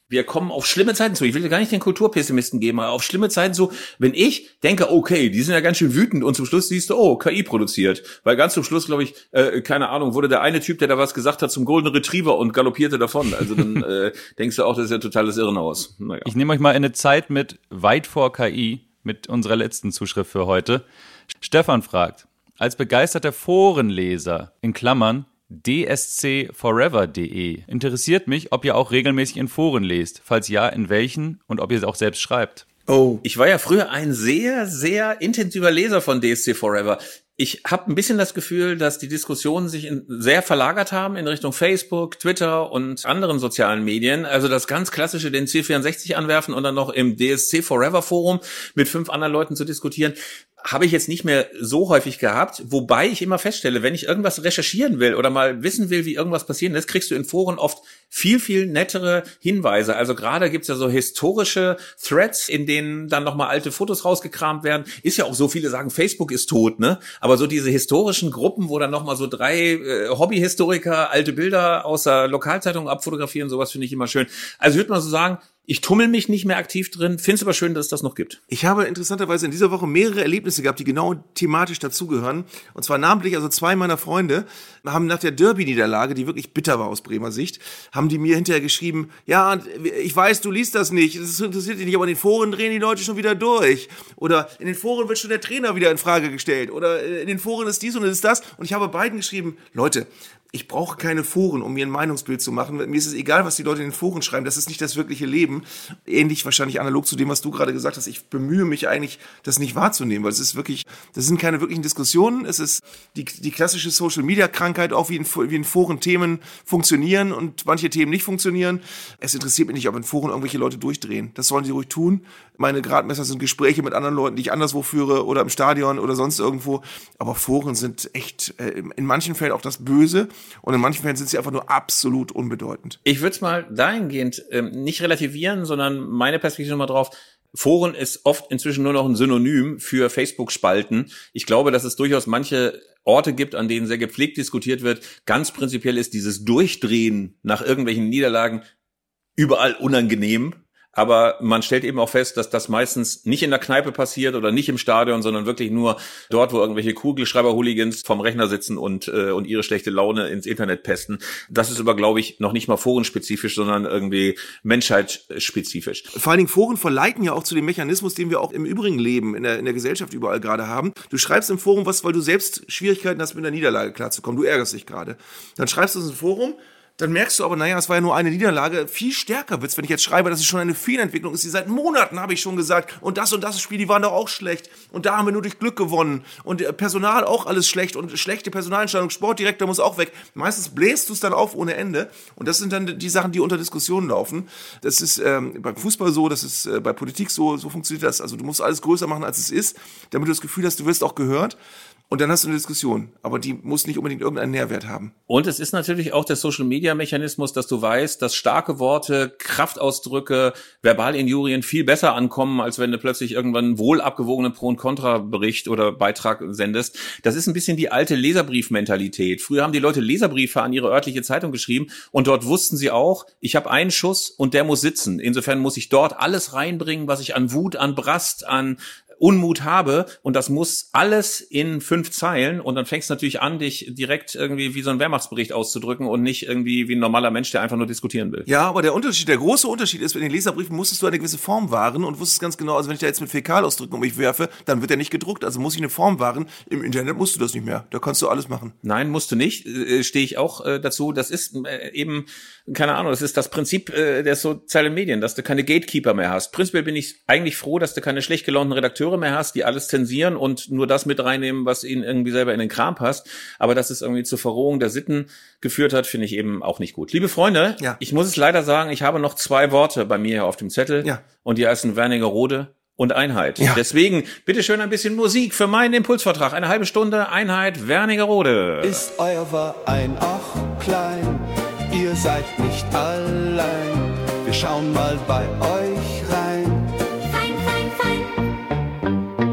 A: Wir kommen auf schlimme Zeiten zu. Ich will gar nicht den Kulturpessimisten geben, aber auf schlimme Zeiten zu, wenn ich denke, okay, die sind ja ganz schön wütend und zum Schluss siehst du, oh, K I produziert. Weil ganz zum Schluss, glaube ich, äh, keine Ahnung, wurde der eine Typ, der da was gesagt hat, zum Golden Retriever und galoppierte davon. Also dann äh, denkst du auch, das ist ja totales Irrenhaus. Naja.
H: Ich nehme euch mal in eine Zeit mit weit vor K I, mit unserer letzten Zuschrift für heute. Stefan fragt, als begeisterter Forenleser, in Klammern, d s c forever punkt d e. Interessiert mich, ob ihr auch regelmäßig in Foren lest. Falls ja, in welchen und ob ihr es auch selbst schreibt.
A: Oh, ich war ja früher ein sehr, sehr intensiver Leser von D S C Forever. Ich habe ein bisschen das Gefühl, dass die Diskussionen sich in, sehr verlagert haben in Richtung Facebook, Twitter und anderen sozialen Medien. Also das ganz klassische, den C vierundsechzig anwerfen und dann noch im D S C Forever Forum mit fünf anderen Leuten zu diskutieren, habe ich jetzt nicht mehr so häufig gehabt, wobei ich immer feststelle, wenn ich irgendwas recherchieren will oder mal wissen will, wie irgendwas passieren ist, kriegst du in Foren oft viel, viel nettere Hinweise. Also gerade gibt's ja so historische Threads, in denen dann nochmal alte Fotos rausgekramt werden. Ist ja auch so, viele sagen, Facebook ist tot, ne? Aber so diese historischen Gruppen, wo dann nochmal so drei äh, Hobbyhistoriker alte Bilder aus der Lokalzeitung abfotografieren, sowas finde ich immer schön. Also ich würde mal so sagen, ich tummel mich nicht mehr aktiv drin, finde es aber schön, dass es das noch gibt.
B: Ich habe interessanterweise in dieser Woche mehrere Erlebnisse gehabt, die genau thematisch dazugehören. Und zwar namentlich, also zwei meiner Freunde haben nach der Derby-Niederlage, die wirklich bitter war aus Bremer Sicht, haben die mir hinterher geschrieben, ja, ich weiß, du liest das nicht, das interessiert dich nicht, aber in den Foren drehen die Leute schon wieder durch. Oder in den Foren wird schon der Trainer wieder in Frage gestellt. Oder in den Foren ist dies und ist das. Und ich habe beiden geschrieben, Leute, ich brauche keine Foren, um mir ein Meinungsbild zu machen. Mir ist es egal, was die Leute in den Foren schreiben. Das ist nicht das wirkliche Leben. Ähnlich wahrscheinlich analog zu dem, was du gerade gesagt hast. Ich bemühe mich eigentlich, das nicht wahrzunehmen, weil es ist wirklich, das sind keine wirklichen Diskussionen. Es ist die, die klassische Social-Media-Krankheit, auch wie in, wie in Foren Themen funktionieren und manche Themen nicht funktionieren. Es interessiert mich nicht, ob in Foren irgendwelche Leute durchdrehen. Das sollen sie ruhig tun. Meine Gradmesser sind Gespräche mit anderen Leuten, die ich anderswo führe oder im Stadion oder sonst irgendwo. Aber Foren sind echt äh, in manchen Fällen auch das Böse. Und in manchen Fällen sind sie einfach nur absolut unbedeutend.
A: Ich würde es mal dahingehend ähm, nicht relativieren, sondern meine Perspektive nochmal drauf. Foren ist oft inzwischen nur noch ein Synonym für Facebook-Spalten. Ich glaube, dass es durchaus manche Orte gibt, an denen sehr gepflegt diskutiert wird. Ganz prinzipiell ist dieses Durchdrehen nach irgendwelchen Niederlagen überall unangenehm. Aber man stellt eben auch fest, dass das meistens nicht in der Kneipe passiert oder nicht im Stadion, sondern wirklich nur dort, wo irgendwelche Kugelschreiber-Hooligans vom Rechner sitzen und äh, und ihre schlechte Laune ins Internet pesten. Das ist aber, glaube ich, noch nicht mal forenspezifisch, sondern irgendwie menschheitsspezifisch.
B: Vor allen Dingen Foren verleiten ja auch zu dem Mechanismus, den wir auch im übrigen Leben in der, in der Gesellschaft überall gerade haben. Du schreibst im Forum was, weil du selbst Schwierigkeiten hast, mit einer Niederlage klarzukommen. Du ärgerst dich gerade. Dann schreibst du es im Forum. Dann merkst du aber, naja, es war ja nur eine Niederlage. Viel stärker wird's, wenn ich jetzt schreibe, dass es schon eine Fehlentwicklung ist. Die seit Monaten habe ich schon gesagt. Und das und das Spiel, die waren doch auch schlecht. Und da haben wir nur durch Glück gewonnen. Und Personal auch alles schlecht. Und schlechte Personalentscheidung. Sportdirektor muss auch weg. Meistens bläst du es dann auf ohne Ende. Und das sind dann die Sachen, die unter Diskussionen laufen. Das ist ähm, beim Fußball so, das ist äh, bei Politik so. So funktioniert das. Also du musst alles größer machen, als es ist, damit du das Gefühl hast, du wirst auch gehört. Und dann hast du eine Diskussion, aber die muss nicht unbedingt irgendeinen Nährwert haben.
A: Und es ist natürlich auch der Social-Media-Mechanismus, dass du weißt, dass starke Worte, Kraftausdrücke, Verbalinjurien viel besser ankommen, als wenn du plötzlich irgendwann einen wohl abgewogenen Pro- und Kontra-Bericht oder Beitrag sendest. Das ist ein bisschen die alte Leserbrief-Mentalität. Früher haben die Leute Leserbriefe an ihre örtliche Zeitung geschrieben und dort wussten sie auch, ich habe einen Schuss und der muss sitzen. Insofern muss ich dort alles reinbringen, was ich an Wut, an Brast, an Unmut habe, und das muss alles in fünf Zeilen, und dann fängst du natürlich an, dich direkt irgendwie wie so ein Wehrmachtsbericht auszudrücken und nicht irgendwie wie ein normaler Mensch, der einfach nur diskutieren will.
B: Ja, aber der Unterschied, der große Unterschied ist, in den Leserbriefen musstest du eine gewisse Form wahren und wusstest ganz genau, also wenn ich da jetzt mit Fäkalausdrücken um mich werfe, dann wird er nicht gedruckt, also muss ich eine Form wahren. Im Internet musst du das nicht mehr, da kannst du alles machen.
A: Nein, musst du nicht, äh, stehe ich auch äh, dazu, das ist äh, eben, keine Ahnung, das ist das Prinzip äh, der sozialen Medien, dass du keine Gatekeeper mehr hast. Prinzipiell bin ich eigentlich froh, dass du keine schlecht gelaunten Redakteure mehr hast, die alles zensieren und nur das mit reinnehmen, was ihnen irgendwie selber in den Kram passt. Aber dass es irgendwie zur Verrohung der Sitten geführt hat, finde ich eben auch nicht gut. Liebe Freunde,
B: ja.
A: Ich muss es leider sagen, ich habe noch zwei Worte bei mir hier auf dem Zettel.
B: Ja.
A: Und die heißen Wernigerode und Einheit.
B: Ja.
A: Deswegen bitteschön ein bisschen Musik für meinen Impulsvertrag. Eine halbe Stunde Einheit Wernigerode.
I: Ist euer Verein auch klein? Ihr seid nicht allein. Wir schauen mal bei euch rein.
A: Ich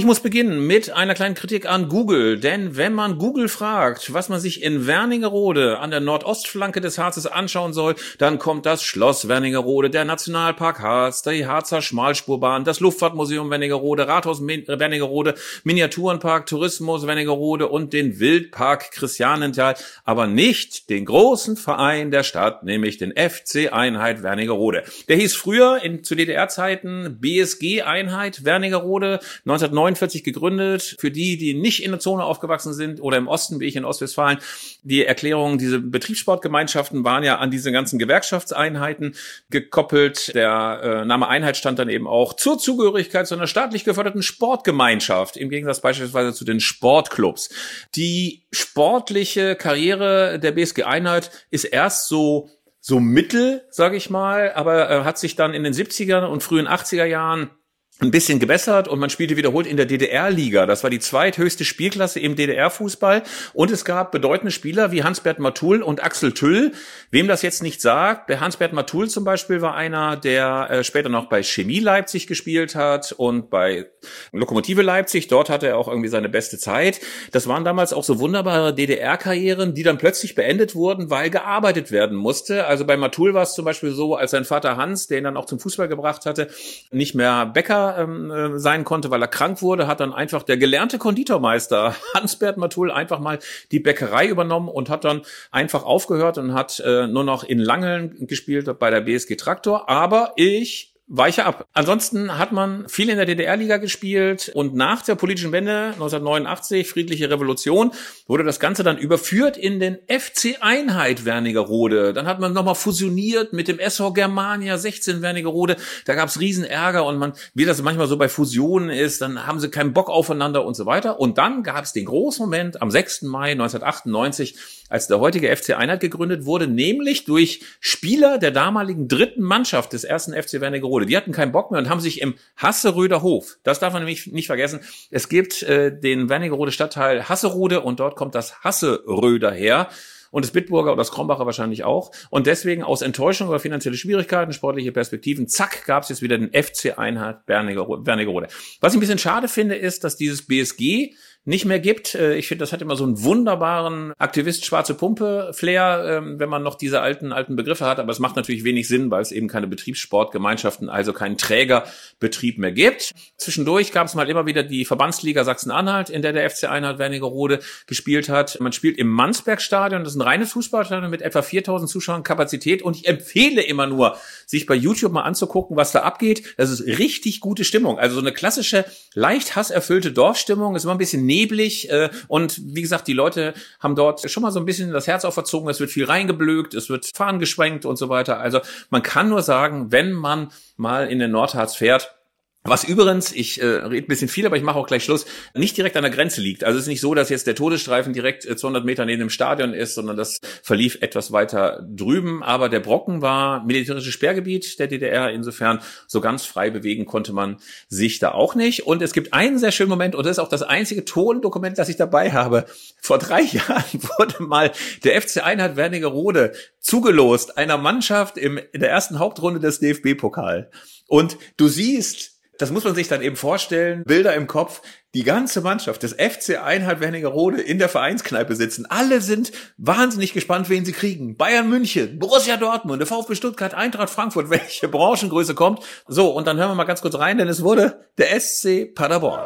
A: muss beginnen mit einer kleinen Kritik an Google, denn wenn man Google fragt, was man sich in Wernigerode an der Nordostflanke des Harzes anschauen soll, dann kommt das Schloss Wernigerode, der Nationalpark Harz, die Harzer Schmalspurbahn, das Luftfahrtmuseum Wernigerode, Rathaus Wernigerode, Miniaturenpark, Tourismus Wernigerode und den Wildpark Christianenthal, aber nicht den großen Verein der Stadt, nämlich den F C Einheit Wernigerode. Der hieß früher in, zu D D R-Zeiten B S G Einheit Wernigerode, neunzehnhundertneunundvierzig gegründet. Für die, die nicht in der Zone aufgewachsen sind oder im Osten, wie ich in Ostwestfalen, die Erklärung, diese Betriebssportgemeinschaften waren ja an diese ganzen Gewerkschaftseinheiten gekoppelt. Der äh, Name Einheit stand dann eben auch zur Zugehörigkeit zu einer staatlich geförderten Sportgemeinschaft, im Gegensatz beispielsweise zu den Sportclubs. Die sportliche Karriere der B S G Einheit ist erst so so mittel, sage ich mal, aber äh, hat sich dann in den siebziger und frühen achtziger Jahren ein bisschen gebessert und man spielte wiederholt in der D D R-Liga. Das war die zweithöchste Spielklasse im D D R-Fußball und es gab bedeutende Spieler wie Hans-Bert Matul und Axel Tüll. Wem das jetzt nicht sagt, der Hans-Bert Matul zum Beispiel war einer, der äh, später noch bei Chemie Leipzig gespielt hat und bei Lokomotive Leipzig. Dort hatte er auch irgendwie seine beste Zeit. Das waren damals auch so wunderbare D D R-Karrieren, die dann plötzlich beendet wurden, weil gearbeitet werden musste. Also bei Matul war es zum Beispiel so, als sein Vater Hans, der ihn dann auch zum Fußball gebracht hatte, nicht mehr Bäcker ähm, sein konnte, weil er krank wurde, hat dann einfach der gelernte Konditormeister Hans-Bert Matul einfach mal die Bäckerei übernommen und hat dann einfach aufgehört und hat äh, nur noch in Langeln gespielt bei der B S G Traktor. Aber ich weiche ab. Ansonsten hat man viel in der D D R-Liga gespielt und nach der politischen Wende neunzehnhundertneunundachtzig, friedliche Revolution, wurde das Ganze dann überführt in den F C Einheit Wernigerode. Dann hat man nochmal fusioniert mit dem S V Germania sechzehn Wernigerode. Da gab's riesen Ärger und man, wie das manchmal so bei Fusionen ist, dann haben sie keinen Bock aufeinander und so weiter. Und dann gab's den großen Moment am sechsten Mai neunzehnhundertachtundneunzig, als der heutige F C Einheit gegründet wurde, nämlich durch Spieler der damaligen dritten Mannschaft des ersten F C Wernigerode. Die hatten keinen Bock mehr und haben sich im Hasseröder Hof, das darf man nämlich nicht vergessen, es gibt äh, den Wernigerode Stadtteil Hasserode und dort kommt das Hasseröder her. Und das Bitburger oder das Krombacher wahrscheinlich auch. Und deswegen aus Enttäuschung über finanzielle Schwierigkeiten, sportliche Perspektiven, zack, gab es jetzt wieder den F C Einheit Wernigerode. Was ich ein bisschen schade finde, ist, dass dieses B S G nicht mehr gibt. Ich finde, das hat immer so einen wunderbaren Aktivist schwarze Pumpe Flair, wenn man noch diese alten alten Begriffe hat, aber es macht natürlich wenig Sinn, weil es eben keine Betriebssportgemeinschaften, also keinen Trägerbetrieb mehr gibt. Zwischendurch gab es mal immer wieder die Verbandsliga Sachsen-Anhalt, in der der F C Einheit Wernigerode gespielt hat. Man spielt im Mansbergstadion, das ist ein reines Fußballstadion mit etwa viertausend Zuschauern Kapazität und ich empfehle immer nur, sich bei YouTube mal anzugucken, was da abgeht. Das ist richtig gute Stimmung. Also so eine klassische, leicht hasserfüllte Dorfstimmung, ist immer ein bisschen neblig äh, und wie gesagt, die Leute haben dort schon mal so ein bisschen das Herz aufverzogen, es wird viel reingeblökt, es wird Fahnen geschwenkt und so weiter. Also man kann nur sagen, wenn man mal in den Nordharz fährt, was übrigens, ich äh, rede ein bisschen viel, aber ich mache auch gleich Schluss, nicht direkt an der Grenze liegt. Also es ist nicht so, dass jetzt der Todesstreifen direkt äh, zweihundert Meter neben dem Stadion ist, sondern das verlief etwas weiter drüben. Aber der Brocken war militärisches Sperrgebiet der D D R. Insofern so ganz frei bewegen konnte man sich da auch nicht. Und es gibt einen sehr schönen Moment, und das ist auch das einzige Tondokument, das ich dabei habe. Vor drei Jahren wurde mal der F C Einheit Wernigerode zugelost, einer Mannschaft im, in der ersten Hauptrunde des D F B-Pokal. Und du siehst, das muss man sich dann eben vorstellen, Bilder im Kopf, die ganze Mannschaft des F C Einheit Wernigerode in der Vereinskneipe sitzen. Alle sind wahnsinnig gespannt, wen sie kriegen. Bayern München, Borussia Dortmund, der VfB Stuttgart, Eintracht Frankfurt, welche Branchengröße kommt. So, und dann hören wir mal ganz kurz rein, denn es wurde der S C Paderborn.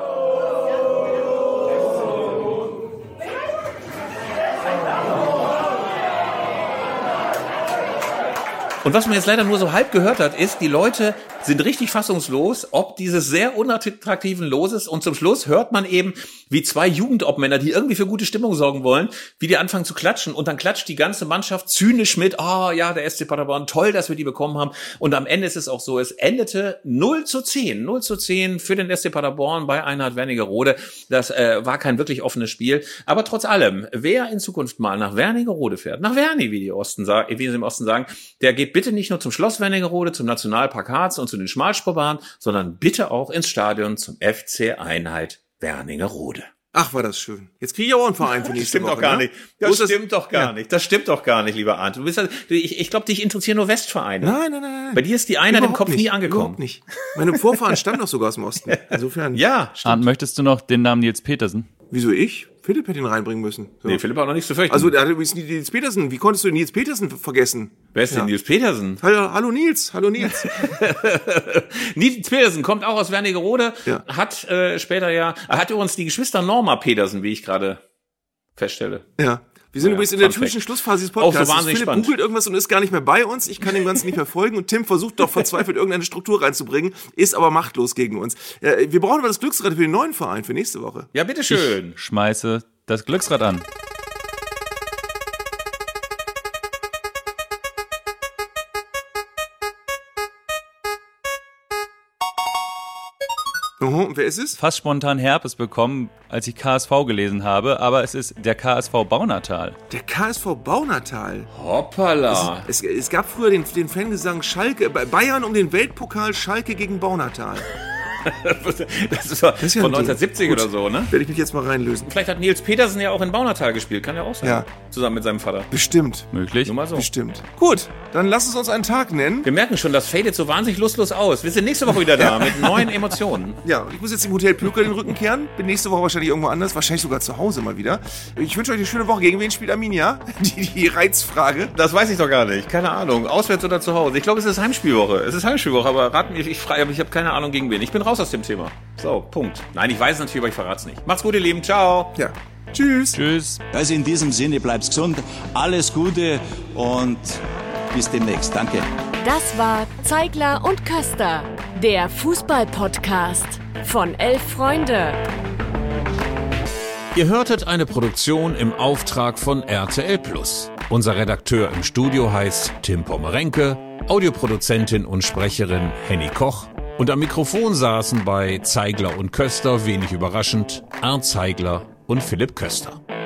A: Und was man jetzt leider nur so halb gehört hat, ist, die Leute sind richtig fassungslos, ob dieses sehr unattraktiven Loses. Und zum Schluss hört man eben, wie zwei Jugendobmänner, die irgendwie für gute Stimmung sorgen wollen, wie die anfangen zu klatschen. Und dann klatscht die ganze Mannschaft zynisch mit, oh ja, der S C Paderborn, toll, dass wir die bekommen haben. Und am Ende ist es auch so, es endete null zu zehn. null zu zehn für den S C Paderborn bei Einheit Wernigerode. Das äh, war kein wirklich offenes Spiel. Aber trotz allem, wer in Zukunft mal nach Wernigerode fährt, nach Werni, wie die Osten sagen, wie sie im Osten sagen, der geht bitte nicht nur zum Schloss Wernigerode, zum Nationalpark Harz und zu den Schmalspurbahnen, sondern bitte auch ins Stadion zum F C Einheit Wernigerode.
B: Ach, war das schön. Jetzt kriege ich auch einen Verein für nächste
A: Stimmt
B: Woche.
A: doch gar
B: ne?
A: nicht. Das
B: Wo ist
A: stimmt doch gar
B: Ja.
A: nicht. Das stimmt doch gar nicht, lieber Arndt. Du bist, halt- du, ich, ich glaube, dich interessieren nur Westvereine.
B: Nein, nein, nein, nein.
A: Bei dir ist die Einheit im
B: Überhaupt
A: Kopf
B: nicht.
A: nie angekommen.
B: Überhaupt nicht. Meine Vorfahren stammen doch sogar aus dem Osten. Insofern.
A: Ja, stimmt.
H: Arndt, möchtest du noch den Namen Nils Petersen?
B: Wieso ich? Philipp hätte ihn reinbringen müssen. So.
A: Nee, Philipp hat noch nichts zu fürchten.
B: Also, der hat übrigens nie Nils Petersen. Wie konntest du den Nils Petersen vergessen?
A: Wer ist denn
B: Ja.
A: Nils Petersen?
B: Hallo, hallo Nils. Hallo Nils.
A: Nils Petersen kommt auch aus Wernigerode,
B: Ja.
A: hat äh, später ja, er hat übrigens die Geschwister Norma Petersen, wie ich gerade feststelle.
B: Ja. Wir sind
A: Ja,
B: übrigens in der
A: Fun
B: typischen
A: Fact.
B: Schlussphase des
A: Auch
B: Podcasts.
A: so wahnsinnig
B: Philipp
A: spannend.
B: googelt irgendwas und ist gar nicht mehr bei uns. Ich kann dem Ganzen nicht mehr folgen. Und Tim versucht doch verzweifelt irgendeine Struktur reinzubringen, ist aber machtlos gegen uns. Ja, wir brauchen aber das Glücksrad für den neuen Verein für nächste Woche.
A: Ja, bitteschön.
H: Schmeiße das Glücksrad an.
B: Mhm, und wer ist es?
H: Fast spontan Herpes bekommen, als ich K S V gelesen habe, aber es ist der K S V Baunatal.
B: Der K S V Baunatal.
A: Hoppala.
B: Es, es gab früher den, den Fangesang Schalke, bei Bayern um den Weltpokal Schalke gegen Baunatal.
A: Das ist von
B: ist ja ein Ding.
A: neunzehnhundertsiebzig
B: Gut.
A: oder so, ne?
B: Werde ich mich jetzt mal reinlösen.
A: Vielleicht hat Nils Petersen ja auch in Baunatal gespielt, kann ja auch sein.
B: Ja.
A: Zusammen mit seinem Vater.
B: Bestimmt.
H: Möglich?
A: Nur mal so.
B: Bestimmt. Gut, dann lass es uns einen Tag nennen.
A: Wir merken schon, das fadet so wahnsinnig lustlos aus. Wir sind nächste Woche wieder da mit neuen Emotionen.
B: Ja, ich muss jetzt im Hotel Plücker den Rücken kehren. Bin nächste Woche wahrscheinlich irgendwo anders. Wahrscheinlich sogar zu Hause mal wieder. Ich wünsche euch eine schöne Woche. Gegen wen spielt Arminia? Die, die Reizfrage.
A: Das weiß ich doch gar nicht. Keine Ahnung. Auswärts oder zu Hause. Ich glaube, es ist Heimspielwoche. Es ist Heimspielwoche, aber rat mir, ich frage, ich habe keine Ahnung gegen wen. Ich bin raus aus dem Thema. So, Punkt. Nein, ich weiß es natürlich, aber ich verrate es nicht. Macht's gut, ihr Lieben. Ciao.
B: Ja. Tschüss.
H: Tschüss.
E: Also in diesem Sinne, bleib's gesund, alles Gute und bis demnächst. Danke.
D: Das war Zeigler und Köster, der Fußball-Podcast von Elf Freunde.
J: Ihr hörtet eine Produktion im Auftrag von R T L Plus. Unser Redakteur im Studio heißt Tim Pommerenke, Audioproduzentin und Sprecherin Henny Koch und am Mikrofon saßen bei Zeigler und Köster, wenig überraschend, Arndt Zeigler und Philipp Köster.